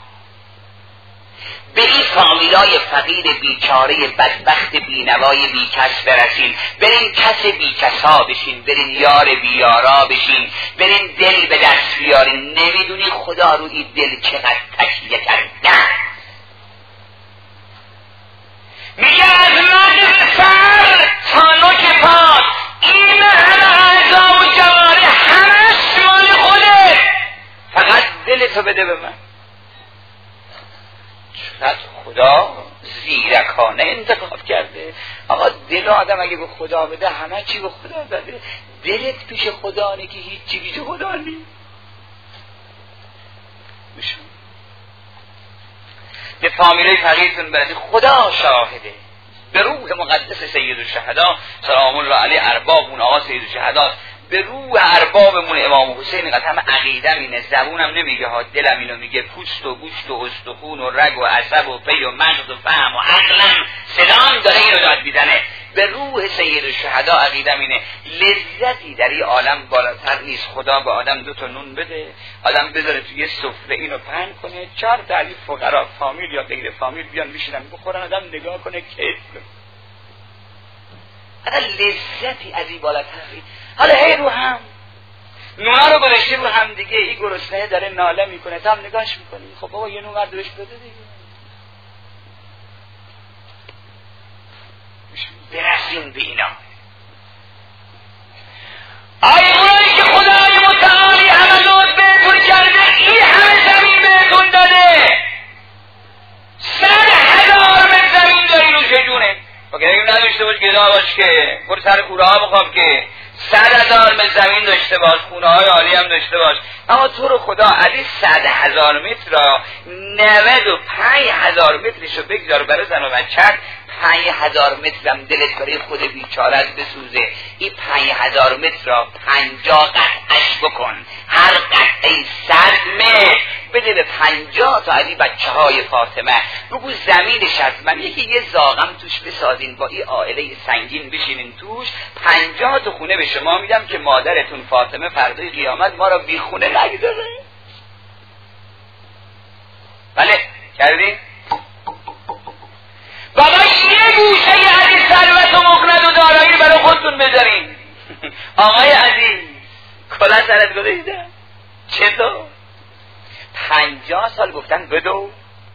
به این فامیلای فقیر بیچاره بدبخت بینوای بیکس برسین، برین کس بیکسا بشین، برین یار بیارا بشین، برین دل به دست بیارین. نمیدونی خدا رو این دل چقدر تکیه کردن. میگه از مغز سر تا نوک پا این همه اعضا و جوارح همش مال خودت، فقط دلتو بده به من. چقدر خدا زیرکانه انتخاب کرده. آقا دل آدم اگه به خدا بده همه چی به خدا بده. دلت پیش خدا نه که هیچی پیش خدا نیست. به فامیلای فقیرتون برسید، خدا شاهده. به روح مقدس سید الشهدا سلام الله علیه، اربابمون آقا سید الشهدا، به روح اربابمون امام حسین، اینقدر همه عقیدم اینه، زبونم نمیگه ها، دلم اینو میگه، پوست و گوشت و استخون و رگ و عصب و پی و مغز و فهم و عقلم صدام داره اینو داد میزنه. به روح سید الشهدا عقیدم اینه، لذتی در این عالم بالاتر نیست. خدا به آدم دو تا نون بده، آدم بذاره توی یه سفره، اینو پهن کنه، چهار تا علی فقرا فامیل یا غیر فامیل بیان بشینن بخورن، آدم نگاه کنه کیف کنه. اگر لذتی از این بالاتر نیست. حالا هی رو هم نونا رو گذاشته رو هم دیگه، این گرسنه داره ناله میکنه، تا هم نگاش میکنی، خب بابا یه نون بردارش بده دیگه. برسیم به اینا. آیا اونایی که خدای متعالی همه لطف بهتون کرده، این همه زمین بهتون داده، صد هزار متر زمین داری رو چجونه؟ اگه اگه نداشته باش گدا باش که برو سر کوره ها بخواب، که صد هزار متر زمین داشته باش، خونه های عالی هم داشته باش، اما تو رو خدا از این صد هزار متر را نود و پنج هزار مترشو بگذار برای زن و بچت، پنج هزار متر هم دلت برای خود بیچارت بسوزه. این پنج هزار متر را پنجاه قطعش بکن، هر قطعه صد متر پنجاه تا علی بچه های فاطمه، بگو زمینش از من یکی یه زاغم توش بسازین، با این عائله سنگین بشینین توش، پنجاه تا خونه به شما میدم که مادرتون فاطمه فردای قیامت ما را بی خونه نگذاره. بله کردین؟ بابا یه گوشه از این ثروت و مکنت و دارایی برای خودتون بذارین. آقای عزیز کلا سرت گذاشته چطور؟ پنجاه سال گفتن بدو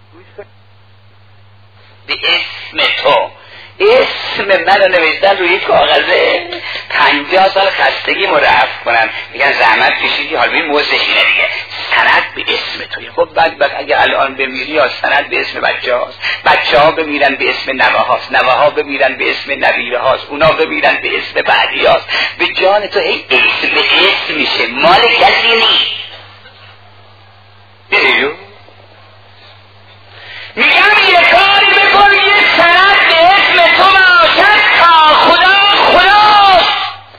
به اسم تو، اسم من رو نوشتن روی کاغذه، پنجاه سال خستگی رو رفع کنن، میگن زحمت کشیدی حال بین موزشینه دیگه، سند به اسم توی. خب بعد بعد اگه الان بمیری یا سند به اسم بچه هاست، بچه ها بمیرن به اسم نوه هاست، نوه ها بمیرن به اسم نویره هاست، اونا بمیرن به اسم بعدی هاست، به جان تو هی اسم به اسم میشه، مال کسی نیست. دیدیو میگم یه کاری بکن یه سند به اسم تو باشد تا خدا خداست.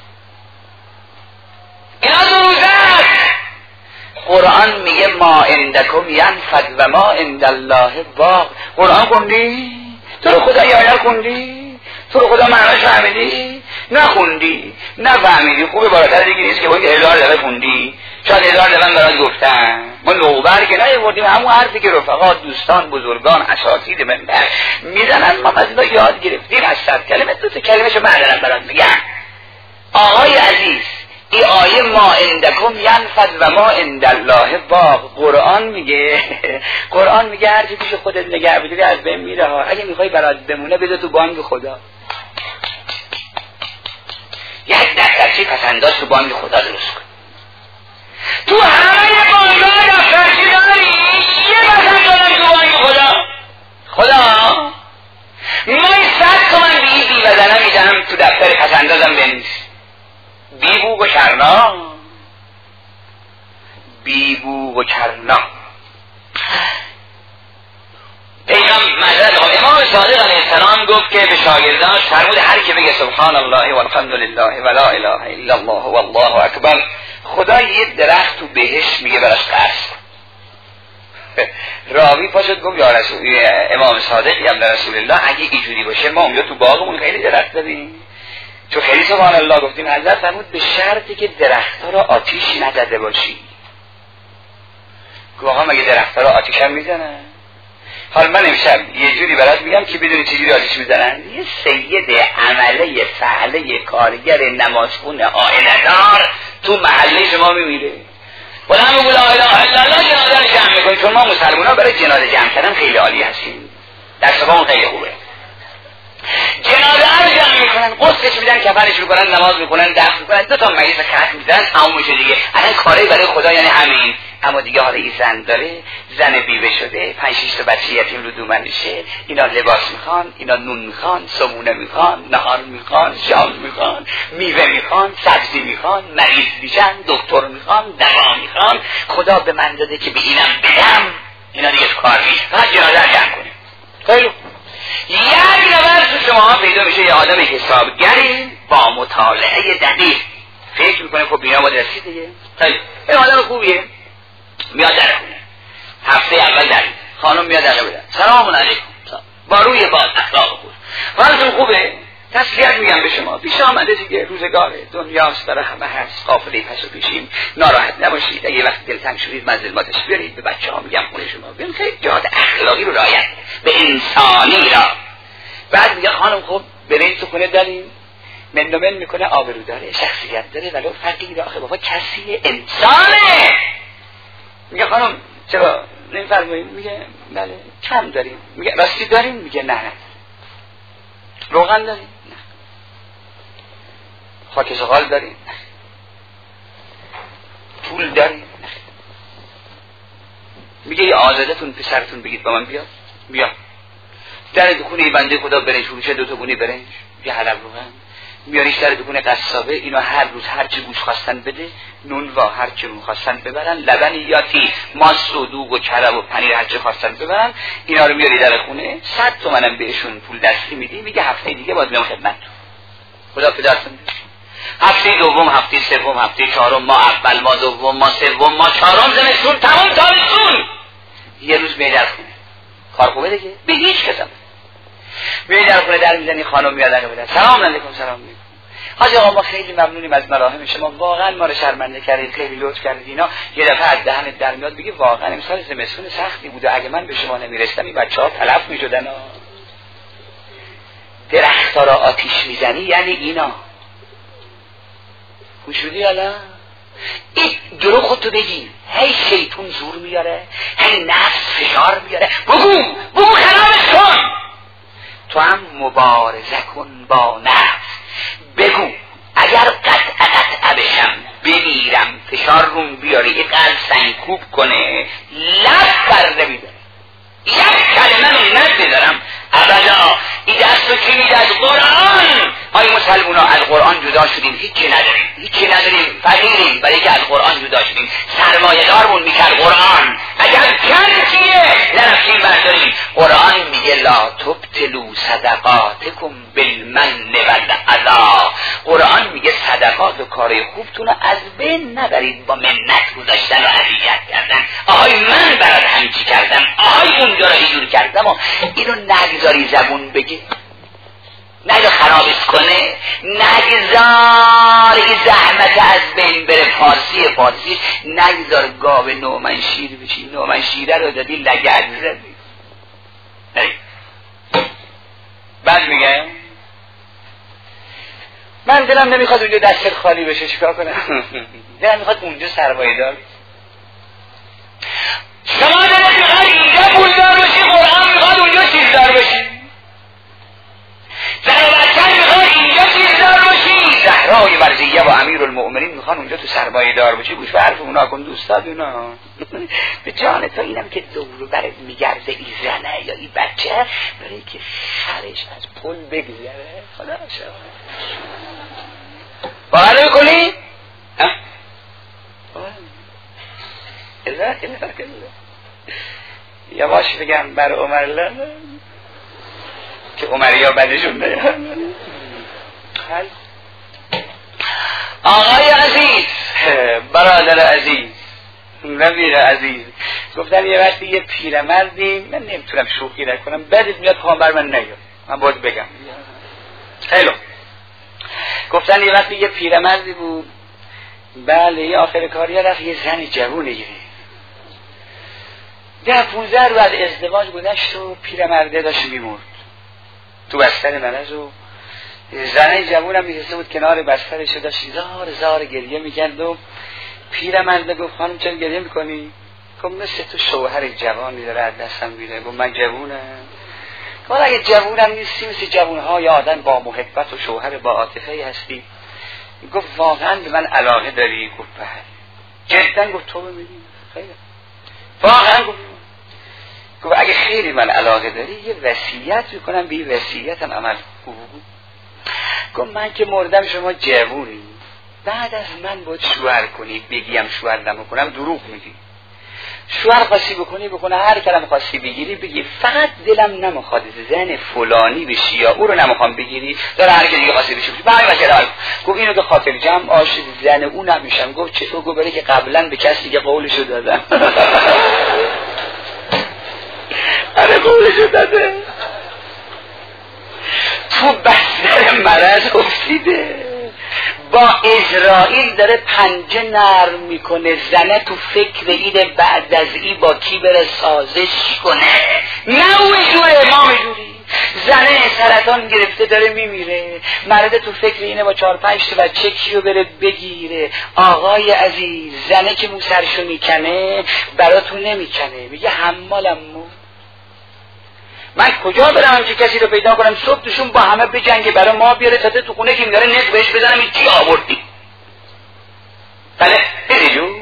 اینا دروزه. قرآن میگه ما عندکم ینفد و ما عند الله باق. قرآن خوندی؟ تو رو خدا یه خوندی؟ تو رو خدا معناش فهمیدی؟ نخوندی نفهمیدی. خوبه بالاتر دیگه نیست که باید هزار دفعه خوندی، شاید هزار دفعه برات گفتن. ما نوبر که نیاوردیم، همون حرفی که رفقا دوستان بزرگان اساتید منبر میزنن ما از اینا یاد گرفتیم. از صد کلمه دو تا کلمه‌شو من برات میگم. آقای عزیز این آیه ما عندکم ینفد و ما عند الله باق، قرآن میگه قرآن میگه هر چی پیش خودت نگه بداری از بین میره ها. اگه میخوای برات بمونه بده تو بانک خدا، یک دفترچه پسنداز تو بانک خدا درست کن. تو همه بانک‌ها دفترچه داری یه پسنداز تو بانک خدا. خدا من صد تومن به این بی بدنه میدم تو دفتر پسندازم بنویس بیبوگ و کرنا، بیبوگ و کرنا. پیغمبر امام صادق علیه السلام گفت که به شاگردانش فرمود هر کی بگه سبحان الله والحمد لله ولا اله الا الله والله اکبر، خدا یه درخت تو بهشت میگه براش قرض. راوی پاشد گفت یا رسول امام صادق یا رسول الله اگه اینجوری باشه ما اونجا تو باغمون خیلی درخت داریم، تو خیلی سبحان الله گفتیم. حضرت فرمود به شرطی که درخت‌ها را آتیش نداده باشی. گوها مگه درخت‌ها را آتیش هم میزنن؟ حال من امشب یه جوری برات میگم که بدونی چجوری آتیش میزنن. یه سید عمله فعله کارگر نمازخون آئله‌دار تو محله شما میمیره، ولی هم بگو لا اله الا الله جنازه رو جمع میکنی، چون ما مسلمان ها برای جنازه جمع کردن خیلی عالی هستیم، دستمون خیلی خوبه. جنازه رو جمع میکنن، قصدش میدن، کفنش میکنن، نماز میکنن، دفن میکنن، دو تا مریض خط میزنن، تموم میشه دیگه. الان کاری برای خدا یعنی همین. اما دیگه حالا این زن داره، زن بیوه شده، پنج شش تا بچه یتیم رو دومن میشه، اینا لباس میخوان، اینا نون میخوان، صبونه میخوان، نهار میخوان، شام میخوان، میوه میخوان، سبزی میخوان، مریض میشن، دکتر میخوان، دوا میخوان. خدا به من داده که به اینم بدم، اینا دیگه کار نیست، فقط جنازه رو جمع کنیم. خیلی یک نفر تو شما پیدا میشه یه آدم حسابگری با مطالعه دقیق، فکر میکنه خب بینا باید رسید دیگه. خیلی این آدم خوبیه، میاد در خونه، هفته اول در خانم میاد در بدن سلام علیکم با روی باز اخلاق خوب، حالتون خوبه؟ تسلیت میگم به شما، پیش آمده دیگه، روزگار دنیاست، برای همه هست، قافله پس و پیشیم، ناراحت نباشید، اگه وقت دلتنگ شدید منزل ما تشریف بیارید، به بچه ها میگم خونه شما بیان، خیلی جهات اخلاقی رو رعایت به انسانی را. بعد میگه خانم خب برین تو خونه داریم، من و من میکنه، آبرو داره، شخصیت داره، ولو فقیره، آخه بابا کسی انسانه. میگه خانم چرا نمیفرمایید؟ میگه بله. کم داریم؟ میگه راستی داریم؟ میگه نه. نه روغن داریم؟ نه. خاک سقال داریم؟ نه. پول داریم؟ نه. میگه یه آزادتون پسرتون بگید با من بیاد. بیاد در دکونه بنده خدا برنج فروشه، دو تا گونه برنج، یه حلب روغن میاریش در دکونه قصابه، اینا هر روز هر چی گوش خواستن بده، نون و هر چی خواستن ببرن، لبن یا تی ماست و دوغ و کرب و پنیر هر چی خواستن ببرن، اینا رو میاری در خونه، صد تومنم بهشون پول دستی میدی، میگه هفته دیگه باز میام خدمت. خدا پدرتون هفته دوم، هفته سوم، هفته چهارم، ما اول، ما دوم، ما سوم، ما چهارم، زمستون تمام، تابستون یه روز میای در خونه، کار خوبه دیگه، به هیچ کس هم میای در خونه در میزنی، خانم میاد میگه سلام علیکم. سلام علیکم حاج آقا، ما خیلی ممنونیم از مراهم شما، واقعا ما رو شرمنده کردید، خیلی لطف کردید. اینا یه دفعه از دهنت در میاد بگی واقعا امسال زمستون سختی بوده، اگه من به شما نمیرستم این بچه‌ها تلف میشدن. درخت‌ها را آتیش میزنی یعنی اینا. گوش بدی حالا؟ این درو خودتو بگیر، هی شیطون زور میاره، هی نفس فشار میاره، بگو بگو خرابش کن. تو هم مبارزه کن با نفس، بگو اگر قطع قطع بشم بمیرم، فشار روم بیاری، این قلب سنگکوب کنه، لب بر نمیداره، یک کلمه من ندارم ابدا. این دستو کی میده؟ از قرآن. آی مسلمون ها از قرآن جدا شدیم، هیچی نداریم، هیچی نداریم، فقیریم، برای که از قرآن جدا شدیم. سرمایه دارمون میکرد قرآن، اگر کنچیه نرفتیم برداریم. قرآن میگه لا تبطلوا صدقاتکم بالمن والعذا. قرآن میگه صدقات و کارهای خوبتون رو از بین نبرید با منت گذاشتن و اذیت کردن. آهای من برات همچی کردم، آهای اونجا رو اینجور کردم و اینو نگذاری زبون بگه، نگذار خرابش کنه، نگذار این زحمت از بین بره. فارسی فارسیش نگذار گاو نومنشیر بشی، نومنشیره رو دادی لگد زدی. بعد میگه من دلم نمیخواد اونجا دست خالی بشه، چیکار کنم؟ دلم میخواد اونجا سرمایه دار. شما دلت میخواد اینجا پولدار بشی، قرآن میخواد اونجا چیزدار بشی. زنوبتن میخواد اینجا چیزدار بشی. زهرای مرضیه و امیر المؤمنین میخوان اونجا تو سرمایه دار بشی. گوش به حرف اونا کن دوستاد. اونا به جان تو اینم که دور برد میگرده ای زنه یا ای بچه، برای که خرش از پل بگذره. خدا شما باور میکنی؟ ها؟ الا الا الا یواش بگم بر عمر الله که عمریا بدشون نیاد. آقای عزیز، برادر عزیز، رفیق عزیز، گفتن یه وقتی یه پیرمردی، من نمیتونم شوخی نکنم، بعدت میاد پاهم بر من نیاد، من باید بگم. خیلی گفتن یه وقتی یه پیرمردی بود، بله یه آخر کاری رفت یه زن جوونه گیره، ده پونزه رو بعد ازدواج گذشت و پیرمرده داشت میمرد تو بستر مرض و زنه جوونم میرسه بود کنار بسترش داشت زار زار گریه میکرد و پیرمرده گفت خانم چرا گریه میکنی؟ گفت مثل تو شوهر جوانی داره از دستم میره. گفت من جوونم. گفت اگه جوونم نیستی مثل جوونهای آدم با محبت و شوهر با عاطفه هستی. گفت واقعا به من علاقه داری؟ گفت بله. جدا؟ گفت تو بمیری؟ خیلی واقعا؟ گفت گفت اگه خیلی من علاقه داری یه وصیت میکنم، به این وصیتم عمل کن. گفت من که مردم شما جوونی، بعد از من باید شوهر کنی، بگیم شوهر نمیکنم دروغ میگی. شوهر خاصی بکنی بکنه، هر کلم خاصی بگیری بگی فقط دلم نمیخواد زن فلانی بشی یا او رو نمیخوام بگیری، داره هر کی دیگه خاصی بشی. بعد مثلا گفت اینو که خاطر جمع عاشق زن او نمیشم. گفت چطور؟ گفت برای که قبلا به کسی دیگه قولشو دادم. آره قولشو داده، تو بستر مرض افتیده، با اسرائیل داره پنجه نرم میکنه، زنه تو فکر اینه بعد از این با کی بره سازش کنه. نه او جوره، ما جوری. زنه سرطان گرفته داره میمیره، مرده تو فکر اینه با چهار پنج تا بچه کیو بره بگیره. آقای عزیز، زنه که موسرشو میکنه براتون نمیکنه، میگه حمالم مو. من کجا برم همچه کسی رو پیدا کنم صبح توشون با همه بجنگه برای ما بیاره تازه تو خونه که میاره نت بهش بزنم این چی آوردی؟ بله بری جو.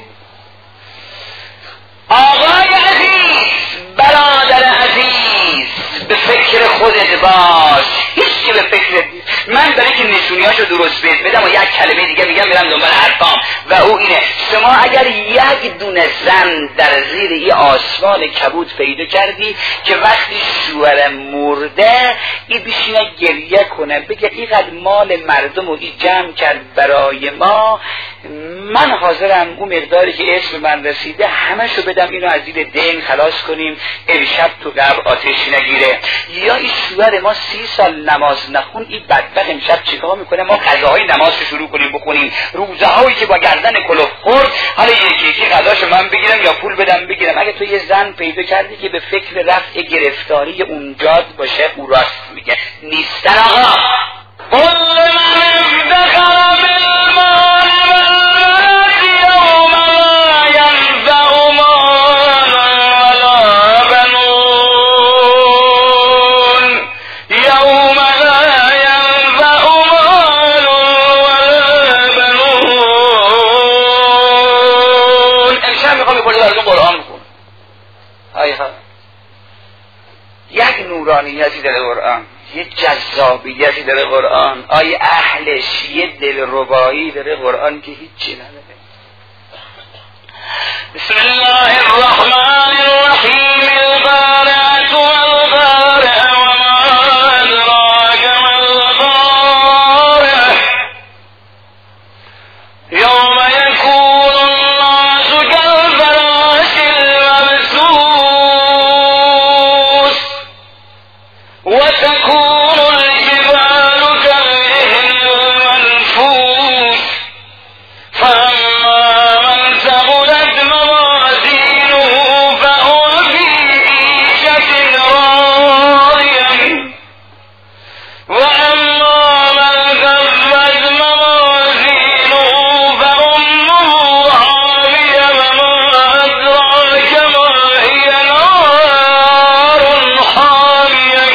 آقای عزیز، برادر عزیز، به فکر خودت باش، هیچ که به فکرت نیست. من برای که نشونیاشو درست بهت بدم و یک کلمه دیگه میگم میرم دنبال حرفام و او اینه: شما اگر یک دونه زن در زیر یه آسمان کبود پیدا کردی که وقتی شوهر مرده این بشینه گریه کنه بگه اینقدر مال مردم رو این جمع کرد برای ما، من حاضرم اون مقداری که اسم من رسیده همشو بدم اینو از زیر دین خلاص کنیم امشب تو قبر آتش نگیره. یا این شوهر ما سی سال نماز نخون، این بدبخت امشب چیکار میکنه ما غذاهای نماز رو شروع کنیم بخونیم، روزه هایی که با گردن کلوف خورد حالا یکی یکی غذاشو من بگیرم یا پول بدم بگیرم. اگه تو یه زن پیدا کردی که به فکر رفع گرفتاری اونجاد باشه، او راست میگه نیستن آقا. قل من افتخر بالمال والبنات یوم لا ینفع مال ولا بنون، یوم لا ینفع مال ولا بنون. امشب میخوام یه کلی براتون قرآن بخونم. های ها یک نورانیتی داره قرآن، یه جذابیتی داره قرآن، آی اهلش یه دلربایی داره قرآن که هیچی نداره. بسم الله الرحمن الرحیم. القارعة والقارعة وما أدراك ما القارعة يوم يكون الناس كالفراش المبثوث وتكون الجبال كالعهن المنفوش فأما من ثقلت موازينه فهو في عيشة راضية وأما من خفت موازينه فأمه هاوية وما أدراك ما هي نار حامية.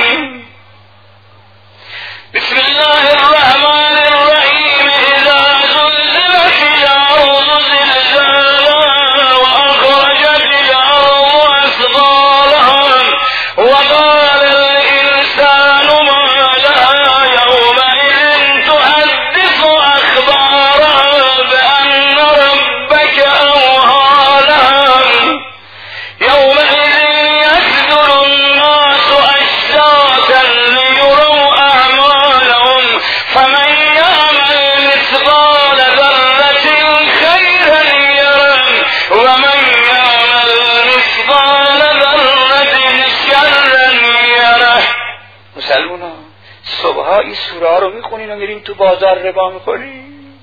بسم الله الرحمن الرحيم. إذا زلزلت الأرض زلزالها وأخرجت الأرض أثقالها وقال الإنسان ما لها يومئذ تحدث أخبارها بأن ربك أوحى لها يومئذ يصدر الناس أشتاتا ليروا أعمالهم فمن يعمل مثقال ذرة خيرا يره ومن يعمل مثقال ذرة شرا يره. مسلمونا صبحا این سوره ها رو میخونین و میرین تو بازار ربا میخورین.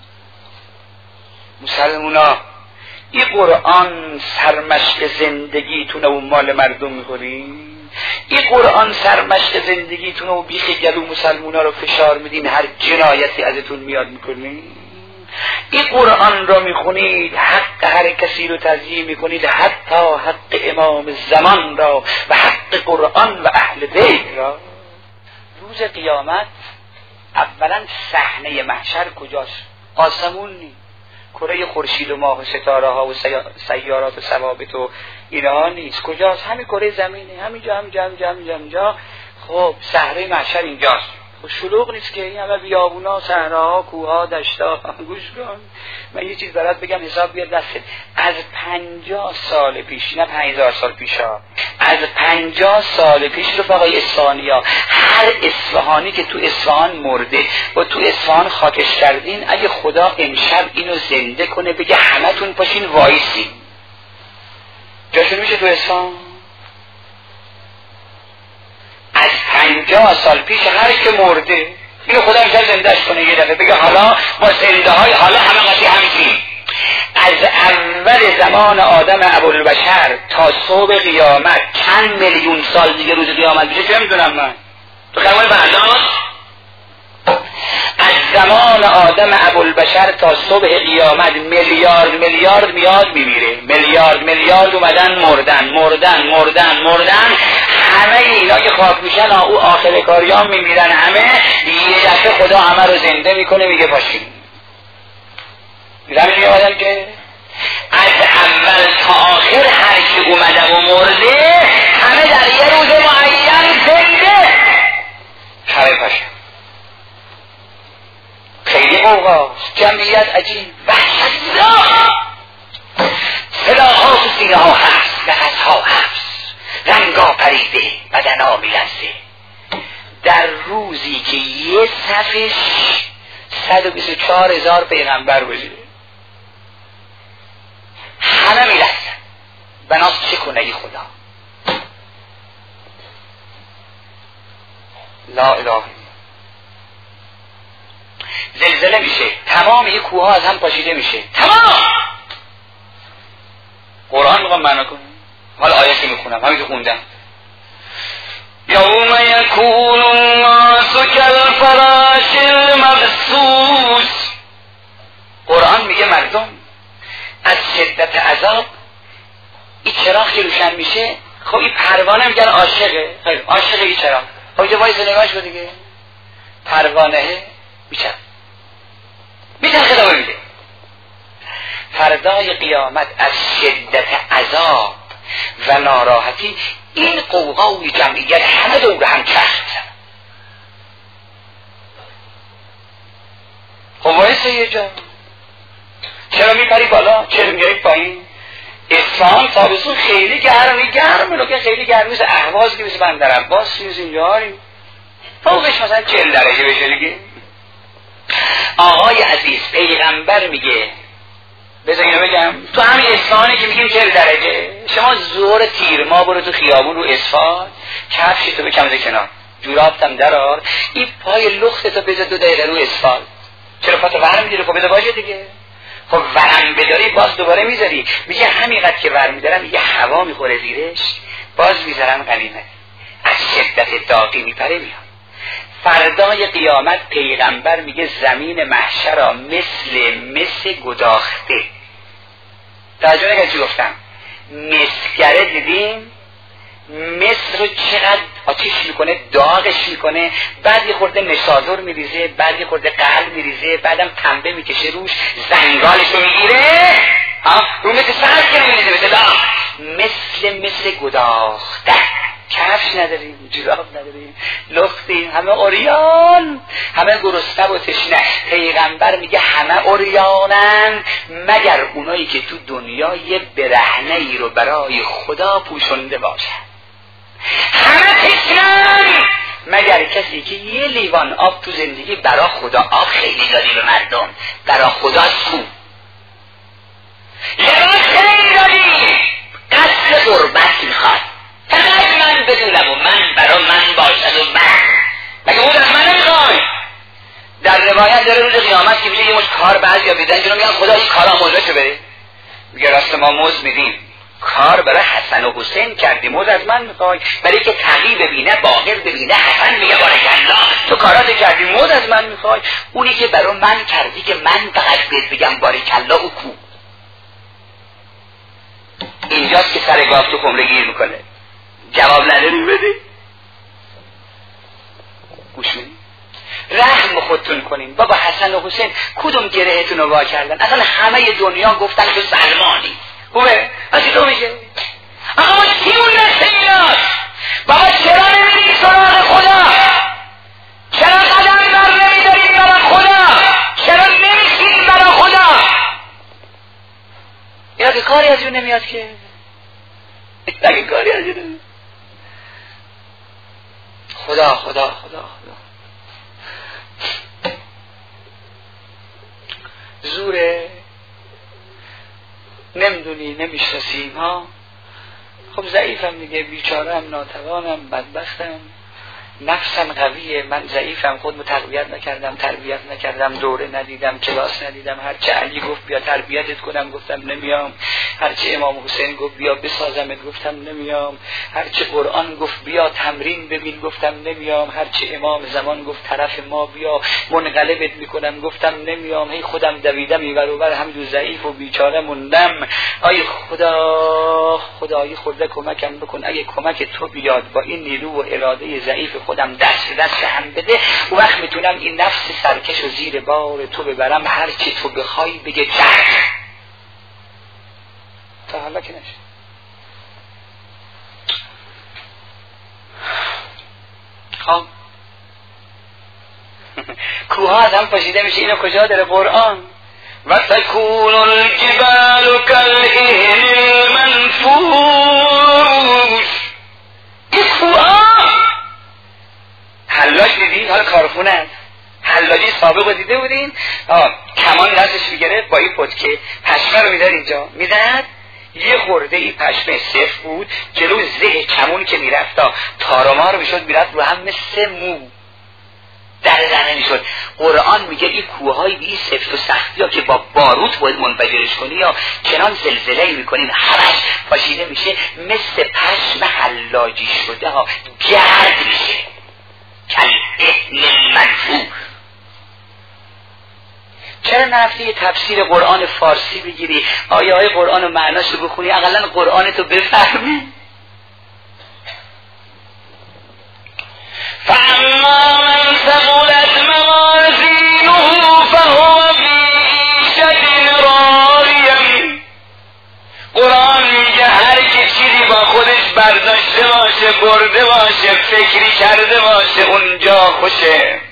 مسلمونا این قرآن سرمشق زندگیتونه و مال مردم میخورین. این قرآن سرمشق زندگیتونه و بیخ گلو مسلمونا رو فشار میدین، هر جنایتی ازتون میاد میکنین. این قرآن را میخونید حق هر کسی رو تضییع میکنید، حتی حق امام زمان را و حق قرآن و اهل بیت را. روز قیامت اولا صحنه محشر کجاست؟ آسمون نی، کره خورشید و ماه و ستاره ها و سیارات و ثوابت و اینها نیست. کجاست؟ همین کره زمینه، همینجا همینجا همینجا همینجا همینجا. خب صحنه محشر اینجاست. خب شلوغ نیست که، این همه بیابونا، صحراها، کوها، دشتا. گوش کن من یه چیز برات بگم حساب بیار دستت. از پنجاه سال پیش، نه پنج هزار سال پیشا، از پنجاه سال پیش رو آقای اصفهانیا، هر اصفهانی که تو اصفهان مرده و تو اصفهان خاکش کردین، اگه خدا امشب اینو زنده کنه بگه همتون پاشین وایسی، جاشون میشه تو اصفهان؟ از پنجاه سال پیش هر که مرده اینو خدا میشه زندهش کنه یه دفعه بگه حالا ما زنده های حالا همه قصی همچین. از اول زمان آدم ابوالبشر تا صبح قیامت چند میلیون سال دیگه روز قیامت میشه چه میدونم من؟ تو خیلی برداشت؟ از زمان آدم ابوالبشر تا صبح قیامت میلیارد میلیارد میاد میمیره، میلیارد میلیارد اومدن مردن مردن مردن مردن. همه اینا که خاک میشن او آخر کاریان میمیرن همه. یه دفعه خدا همه رو زنده میکنه میگه پاشین. میدونم چی آدم که از اول تا آخر هر کی اومده و مرده همه در یه روز معین زنده. همه پاشن جمعیت عجیب وحشتناک، سلاح‌ها تو سینه ها هست، نفس‌ها هست، رنگا پریده، بدنها میلرزه. در روزی که یه صفش صد و بیست و چهار هزار پیغمبر باشه همه میلرزن. بناس چه کنه ای خدا؟ لا اله الا زلزله میشه، تمام این کوه ها از هم پاشیده میشه، تمام. قرآن میخوام معنا کنم، حالا آیه که میخونم همین که خوندم، یوم یکون الناس کالفراش المبثوث. قرآن میگه مردم از شدت عذاب این چراغ که روشن میشه، خب این پروانه میگن عاشقه، خیلی عاشقه این چراغ، خب اینجا وایس نگاهش بود دیگه، پروانه میچرخه میچرخه داره میده. فردای قیامت از شدت عذاب و ناراحتی این قوقای جمعیت همه دور هم چرخ میزن. خب وایسه یه جا، چرا میپری بالا چرا میگری پایین؟ اصفهان تابستون خیلی گرمی گرمه رو که خیلی گرمی مثل اهواز که مثل بندر عباس میز اینجا هاریم، فوقش مثلا چهل درجه بشه دیگه. آقای عزیز پیغمبر میگه، بذار اینو بگم، تو همین اصفهانی که میگیم چهل درجه، شما زور تیر ما برو تو خیابون رو اصفهان، کفش تو بکن کنار، جورابتم درار، این پای لخت تو بذار دو دقیقه رو اصفهان. چرا پاتو ور میداری؟ خب بذار باشه دیگه. خب ورم بداری باز دوباره میذاری. میگه همینقدر که ور میدارم میگه هوا میخوره زیرش، باز میذارم غنیمت. از شدت داغی میپره میاد. فردای قیامت پیغمبر میگه زمین محشر را مثل مثل گداخته. توجه نکنید چی گفتم؟ مسگره دیدیم، مصر رو چقدر آتیش میکنه، داغش میکنه، بعد یه خورده نشادر میریزه، بعد یه خورده قلب میریزه، بعدم پنبه میکشه روش، زنگالش رو میگیره، رو مثل سرد که نمیریزه، مثل داغ، مثل مثل گداخته. کفش نداریم، جراب نداریم، لختیم، همه اوریان، همه گرسنه و تشنه. پیغمبر میگه همه اوریانن مگر اونایی که تو دنیا یه برهنه ای رو برای خدا پوشنده باشن. همه تشنن مگر کسی که یه لیوان آب تو زندگی برای خدا، آب خیلی دادی به مردم، برای خدا کو لباس خیلی دادی، قصد غربت میخواد، فقط من بدونم و من برای من باشد و من، مگه اون از من نمیخوای؟ در روایت داره روز قیامت که میشه یه مش کار بعضی ها بیدن جنو میگن خدا این کارا موزه چه بره؟ میگه راست ما موز میدیم، کار برای حسن و حسین کردی، موز از من میخوای؟ برای که تقی ببینه، باقر ببینه، حسن میگه بارکالله تو کارات کردی، موز از من میخوای؟ اونی که برای من کردی که من فقط بهت بگم بارکالله او کو؟ اینجاست که سر گاف تو خمره گیر میکنه. جواب نداری بدی؟ گوش بدی؟ رحم خودتون کنین. بابا حسن و حسین کدوم گرهتون رو وا کردن؟ اصلا همه دنیا گفتن تو سلمانی خوبه؟ از تو میشه اما کی اون نسته ایناست؟ بابا چرا نمیدید سراغ خدا؟ چرا قدم بر نمیدارید برای خدا؟ چرا نمیشید برای خدا؟ اینا که کاری از اون نمیاد که اینا که کاری از اون نمیاد. خدا خدا خدا خدا زوره، نمیدونی نمیشناسیم ها. خب ضعیفم دیگه، بیچارم، ناتوانم، بدبختم، نفسم قویه، من ضعیفم، خودمو تقویت نکردم، تربیت نکردم، دوره ندیدم، کلاس ندیدم، هرچه علی گفت بیا تربیتت کنم گفتم نمیام، هرچه امام حسین گفت بیا بسازمت گفتم نمیام، هرچه قرآن گفت بیا تمرین ببین گفتم نمیام، هرچه امام زمان گفت طرف ما بیا منقلبت میکنم گفتم نمیام، هی خودم دویدم این ور و بر، همینجور ضعیف و بیچاره موندم. آی خدا خدایی خورده کمکم بکن، اگه کمک تو بیاد با این نیرو و اراده ضعیف خودم دست دست هم بده، و وقت میتونم این نفس سرکش و زیر بار تو ببرم، هر چی تو بخوای بگه چشم. تا حالا که نشه. خب کوها از هم پاشیده میشه. اینو کجا داره قرآن؟ و تکون الجبال کالعهن المنفوش. این کوها حلاج دیدید؟ حالا کارخونه است. حلاجی سابق رو دیده بودین؟ کمان دستش میگرفت با این پتکه پشمه رو میداد اینجا میزد، یه خورده این پشمه صفر بود، جلو زه کمون که میرفت تارمار میشد، میرفت رو هم مثل مو در زنه میشد. قرآن میگه این کوههای بی سفت و سختی ها که با باروت باید منفجرش کنی یا چنان زلزله میکنین همش پاشیده میشه، مثل پشم حلاجی شده ها گرد میشه. کالعهن المنفوش. چرا نرفتی یه تفسیر قرآن فارسی بگیری، آیه های قرآن و معناشو بخونی، اقلا قرآن تو بفهمی؟ فاما من ثقلت موازینه فهو فی عیشة راضیة. قرآن میگه هر کی چیزی با خودش برداشته باشه، برده باشه، فکری کرده باشه، اونجا خوشه.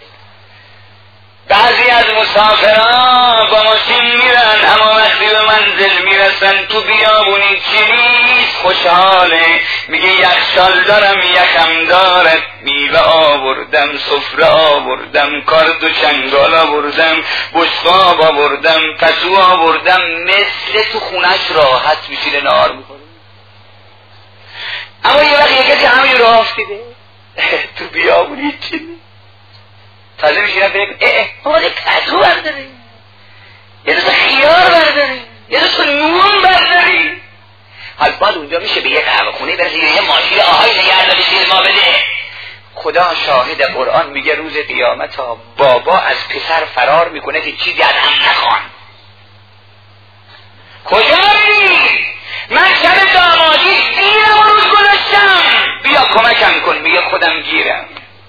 بعضی از مسافران با ماشین میرن، اما وقتی به منزل میرسن تو بیابونی چی نیست خوشحاله، میگه یخچال دارم، یخم دارد، میوه آوردم، سفره آوردم، کارد و چنگال آوردم، بشقاب آوردم، پسو آوردم، مثل تو خونش راحت میشینه نهار میکنه. اما یه وقت یه کسی همین رو افتیده تو بیابونی چی نیست، تازه میشینم بگم اه اه ما ده پتو برداریم، یه دوست خیار برداریم، یه دوست نون برداریم. حال بعد اونجا میشه به یه قهوه خونه برسه یه ماشین آهای نگرداری سیر ما بده. خدا شاهد، قرآن میگه روز قیامت ها بابا از پسر فرار میکنه که چیزی از هم نخوان. کجا میری؟ من شب دامادی دیرم و روز گذاشتم، بیا کمکم کن. میگه خودم گیرم.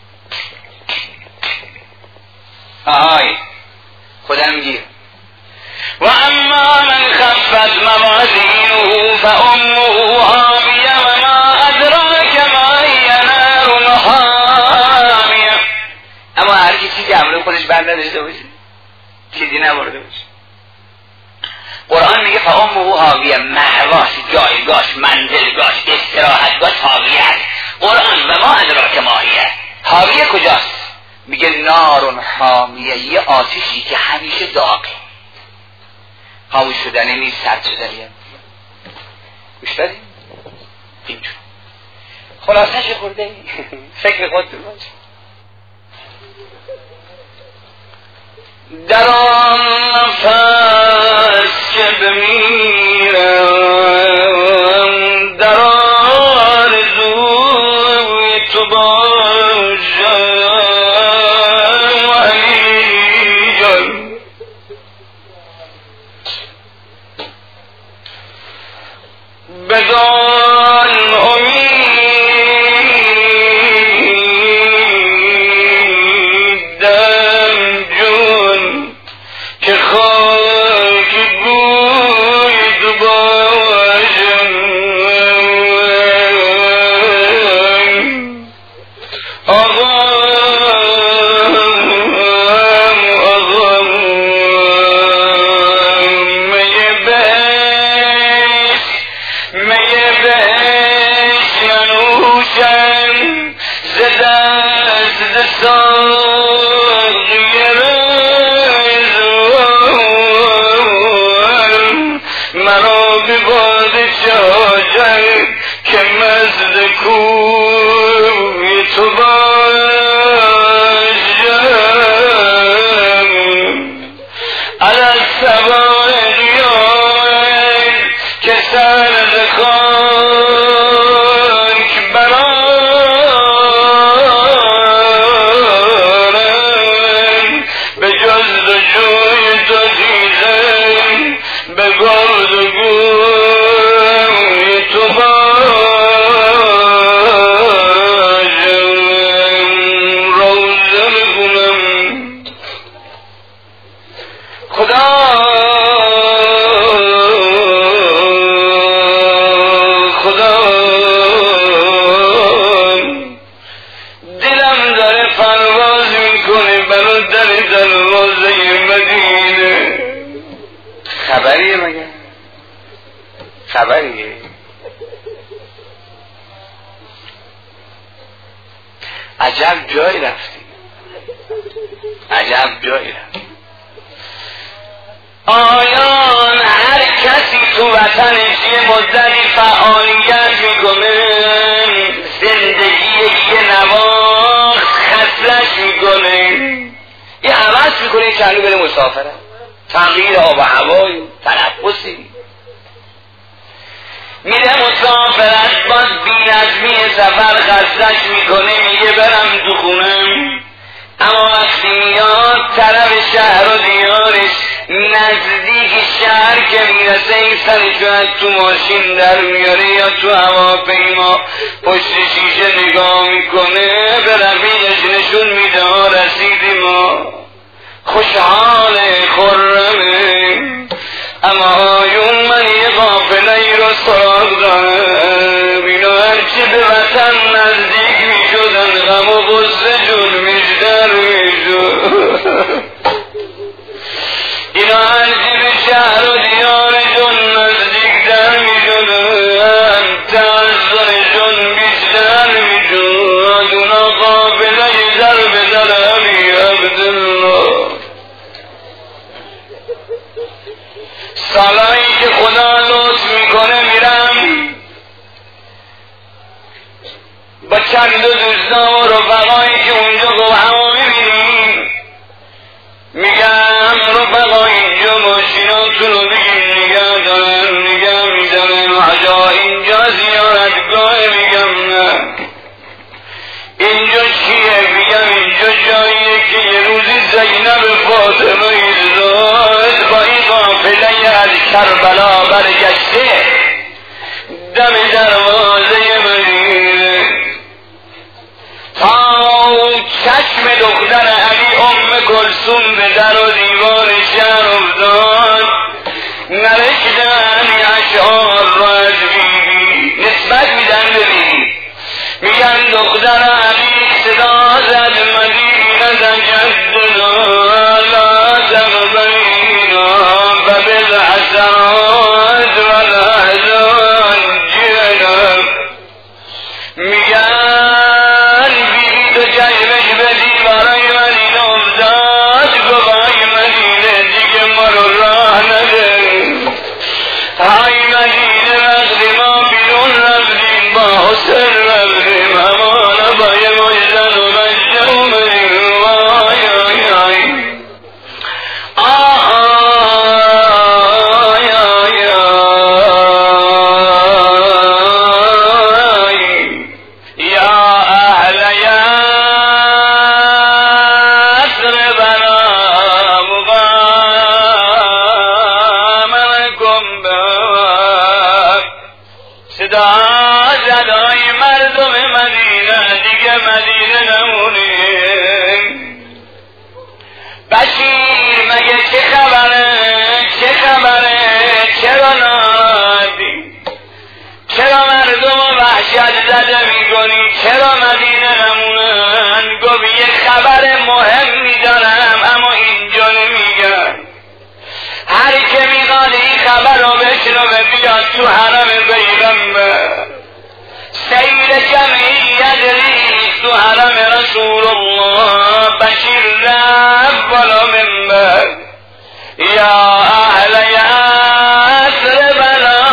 آهای خودم گیر. و اما من خفت موازینه فامه حاویه و ما ادراک ما هی نار حامیه. اما هر کی چیزی امروز خودش بر نداشته باشه، چیزی نبرده باشه، قرآن میگه فامه حاویه، مهواش، جایگاش، منزلگاش، استراحتگاش حاویه است. قرآن و ما ادراک ما هی، حاویه کجاست؟ میگه نارون حامیه، یه آتیشی که همیشه داغه، خاموش شدنی نیست، سرد شدنیه. گوش دادیم؟ اینجور خلاصش خورده فکر خودتون باشه. در آن نفس که بمیرم، در آرزوی تو باشم، بدان امیدم جون که خاک گوی خبریه؟ عجب جایی رفتی، عجب جایی رفتی. آیان هر کسی تو وطنش یه مدتی فعالیت میکنه، زندگی یه نواخت خسلش میکنه، یه عوض میکنه، چندو بره مسافره، تغییر آب و هوایی، تنفسی، میره مسافرت، باز بی نظمی سفر خستش میکنه، میگه برم تو خونم. اما وقتی میاد طرف شهر و دیارش، نزدیک شهر که میرسه این سرشو از تو ماشین در میاره یا تو هواپیما پشت شیشه نگاه میکنه، به رفیقش نشون میده ها رسیدیم ما، خوشحال خرمه. اما آیون من یه قافله ای رو سراغ دارم، اینا هرچی به وطن نزدیک میشدن غم و غصه جون میشدر میشد، اینا هرچی به شهر و دیارشون نزدیک در میشدن تأثرشون بیشتر میشد، اونا قافله ای در به در علی عبدالله. سالایی که خدا لطف میکنه میرم با چند دو دوستان و رفقایی که اونجا گوهما میبینیم، میگم رفقا اینجا ماشیناتون رو بگیم نگه دارن، نگه میدارن و حجا اینجا زیارتگاه، میگم نه. اینجا چیه؟ میگم اینجا جاییه که یه روزی زینب فاطمه ایزاد با این قافله از کربلا برگشته دم دروازه مدینه، تا چشم دختر علی ام کلثوم به در و دیوار شهر افتاد، نوشتن اشعار را از بیبی نسبت میدن به بیبی، میگن دختر علی صدا زد مدینه جدنا لا تقبلینا و بالحسرات و الاحزان جنا. میگن بیبی تو چشمش به دیوارای مدینه افتاد، گوهای مدینه دیگه ما رو راه نده، های مدینه وقتی ما بیرون رفتیم با حسن رفتیم، همانا با یه مجدن و بچه اومدیم، وای آی آی آی آی آی یا اهل یثرب لا مقام لکم بها. صدا زدای مردم مدینه دیگه مدینه نمونه. بشیر مگه چه خبره؟ چه خبره؟ چرا نادی؟ چرا مردم رو وحشت زده میکنی؟ چرا مدینه نمونن؟ گفت یه خبر مهم میدارم اما اینجا نمیگم، هر که میخواد این خبر رو بشنوه بیاد تو حرم پیغمبر. سیر جمعیت ریخت تو حرم رسول الله، بشیر رفت بالا منبر، یا اهل یثرب لا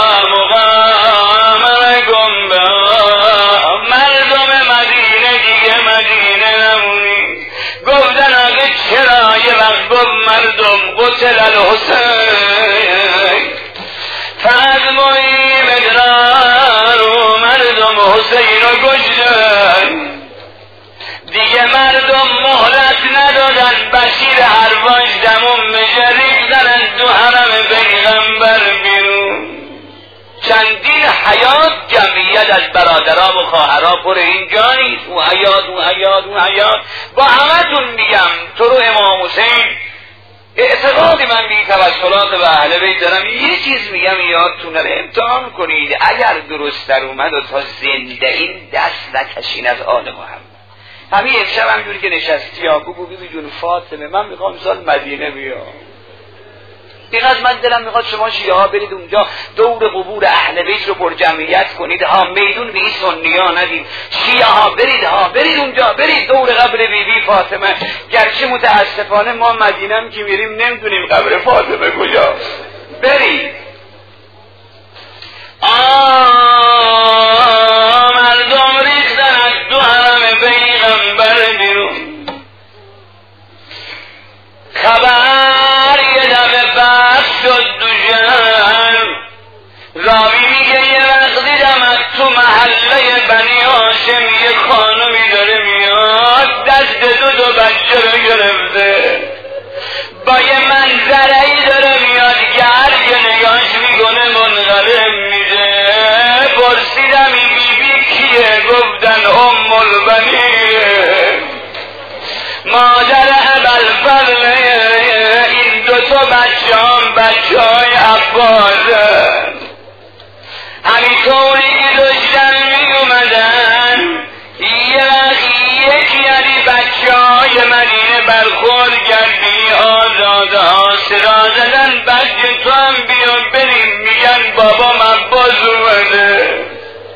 مقام لکم بها. مردم مدینه دیگه مدینه نمونی. گفتن آگه چرا؟ یه وقت گفت مردم قتل الحسین فضموی مدرار، و مردم حسین رو کشتن دیگه، مردم مهلت ندادن، بشیر حرفاش دمون بشه ریختن تو حرم پیغمبر بیرون. چندین حیات جمعیت از برادرها و خواهرها پر اینجا نیست، اون حیات اون حیات اون حیات. با همتون میگم تو رو امام حسین اعتقادی من بی توسلات و اهل بیت دارم، یه چیز میگم یادتون نره، امتحان کنید اگر درست در اومد و تا زنده این دست نکشین از آل محمد. همین امشب همجوری که نشستی ها بگو ببی جون فاطمه من میخوام سال مدینه بیام، اینقدر من دلم میخواد شما شیعه ها برید اونجا دور قبور اهل بیت رو پر جمعیت کنید ها، میدون به این سنی ها ندید. شیعه ها برید ها، برید اونجا، برید دور قبر بی بی فاطمه. گرچه متاسفانه ما مدینه هم که میریم نمیدونیم قبر فاطمه کجا. برید. آه مردم ریختن از دو حرم پیغمبر بیرون. خبر یه دفعه بس شد دو شهر. راوی میگه یه وقتی دمت تو محله بنی هاشم یه خانمی داره میاد دست دو دو بچه رو گرفته با یه منظرهی داره میاد که هر که نگاش میکنه منقلب میشه. پرسیدم این بی بی کیه؟ گفتن ام البنیه، مادر ابوالفضل. این دو تا بچه هم بچه های عباسن. همینطوری که داشتن می اومدن یه وقت یکی از این بچه های مدینه برخورد کردی آزاده ها صدا زدن بچه تو هم بیا بریم. میگن بابام عباس اومده.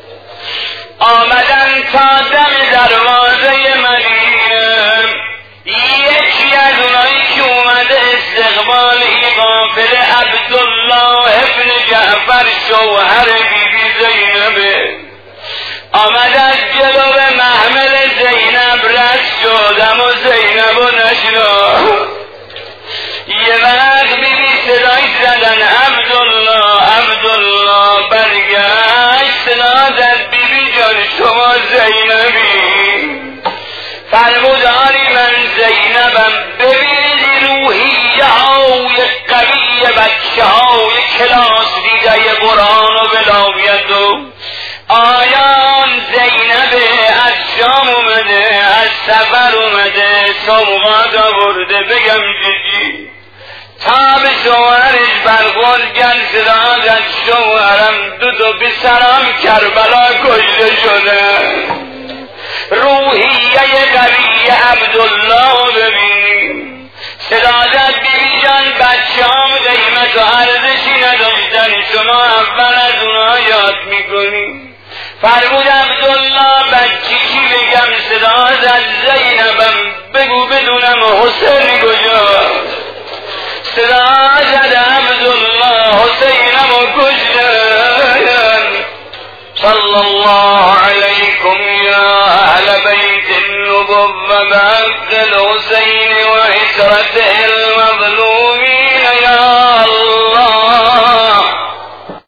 آمدن تا دم دروازه مدینه. یکی از اونایی که اومده استقبال این قافله عبدالله ابن جعفر شوهر بی بی زینبه. آمد از جلو به محمل زینب رد شد اما زینب و نشناخت. یه وقت بی بی صدای زدن عبدالله عبدالله. برگشت صدا زد بی بی جان شما زینبی؟ فرمود آری من زینبم. ببینید روحیه های قوی بچه های کلاس دیده قرآن و ولایت و آیان زینب از شام اومده از سفر اومده سوغات آورده. بگم جدی تا به شوهرش برخورد کرد صدا زد شوهرم دو دو پسرم کربلا کشته شده. روحیه قوی عبدالله ببین. صدا زد بی بی جان بچه هم قیمت و ارزشی نداشتن شما اول از اونها یاد میکنی. فرمود عبدالله بچی چی بگم؟ صدا زد زینبم. بگو بدونم حسین کجا؟ صدا زد عبدالله حسینم و کشتن. صلی الله علیکم یا اهل بیت النبوة بحق الحسین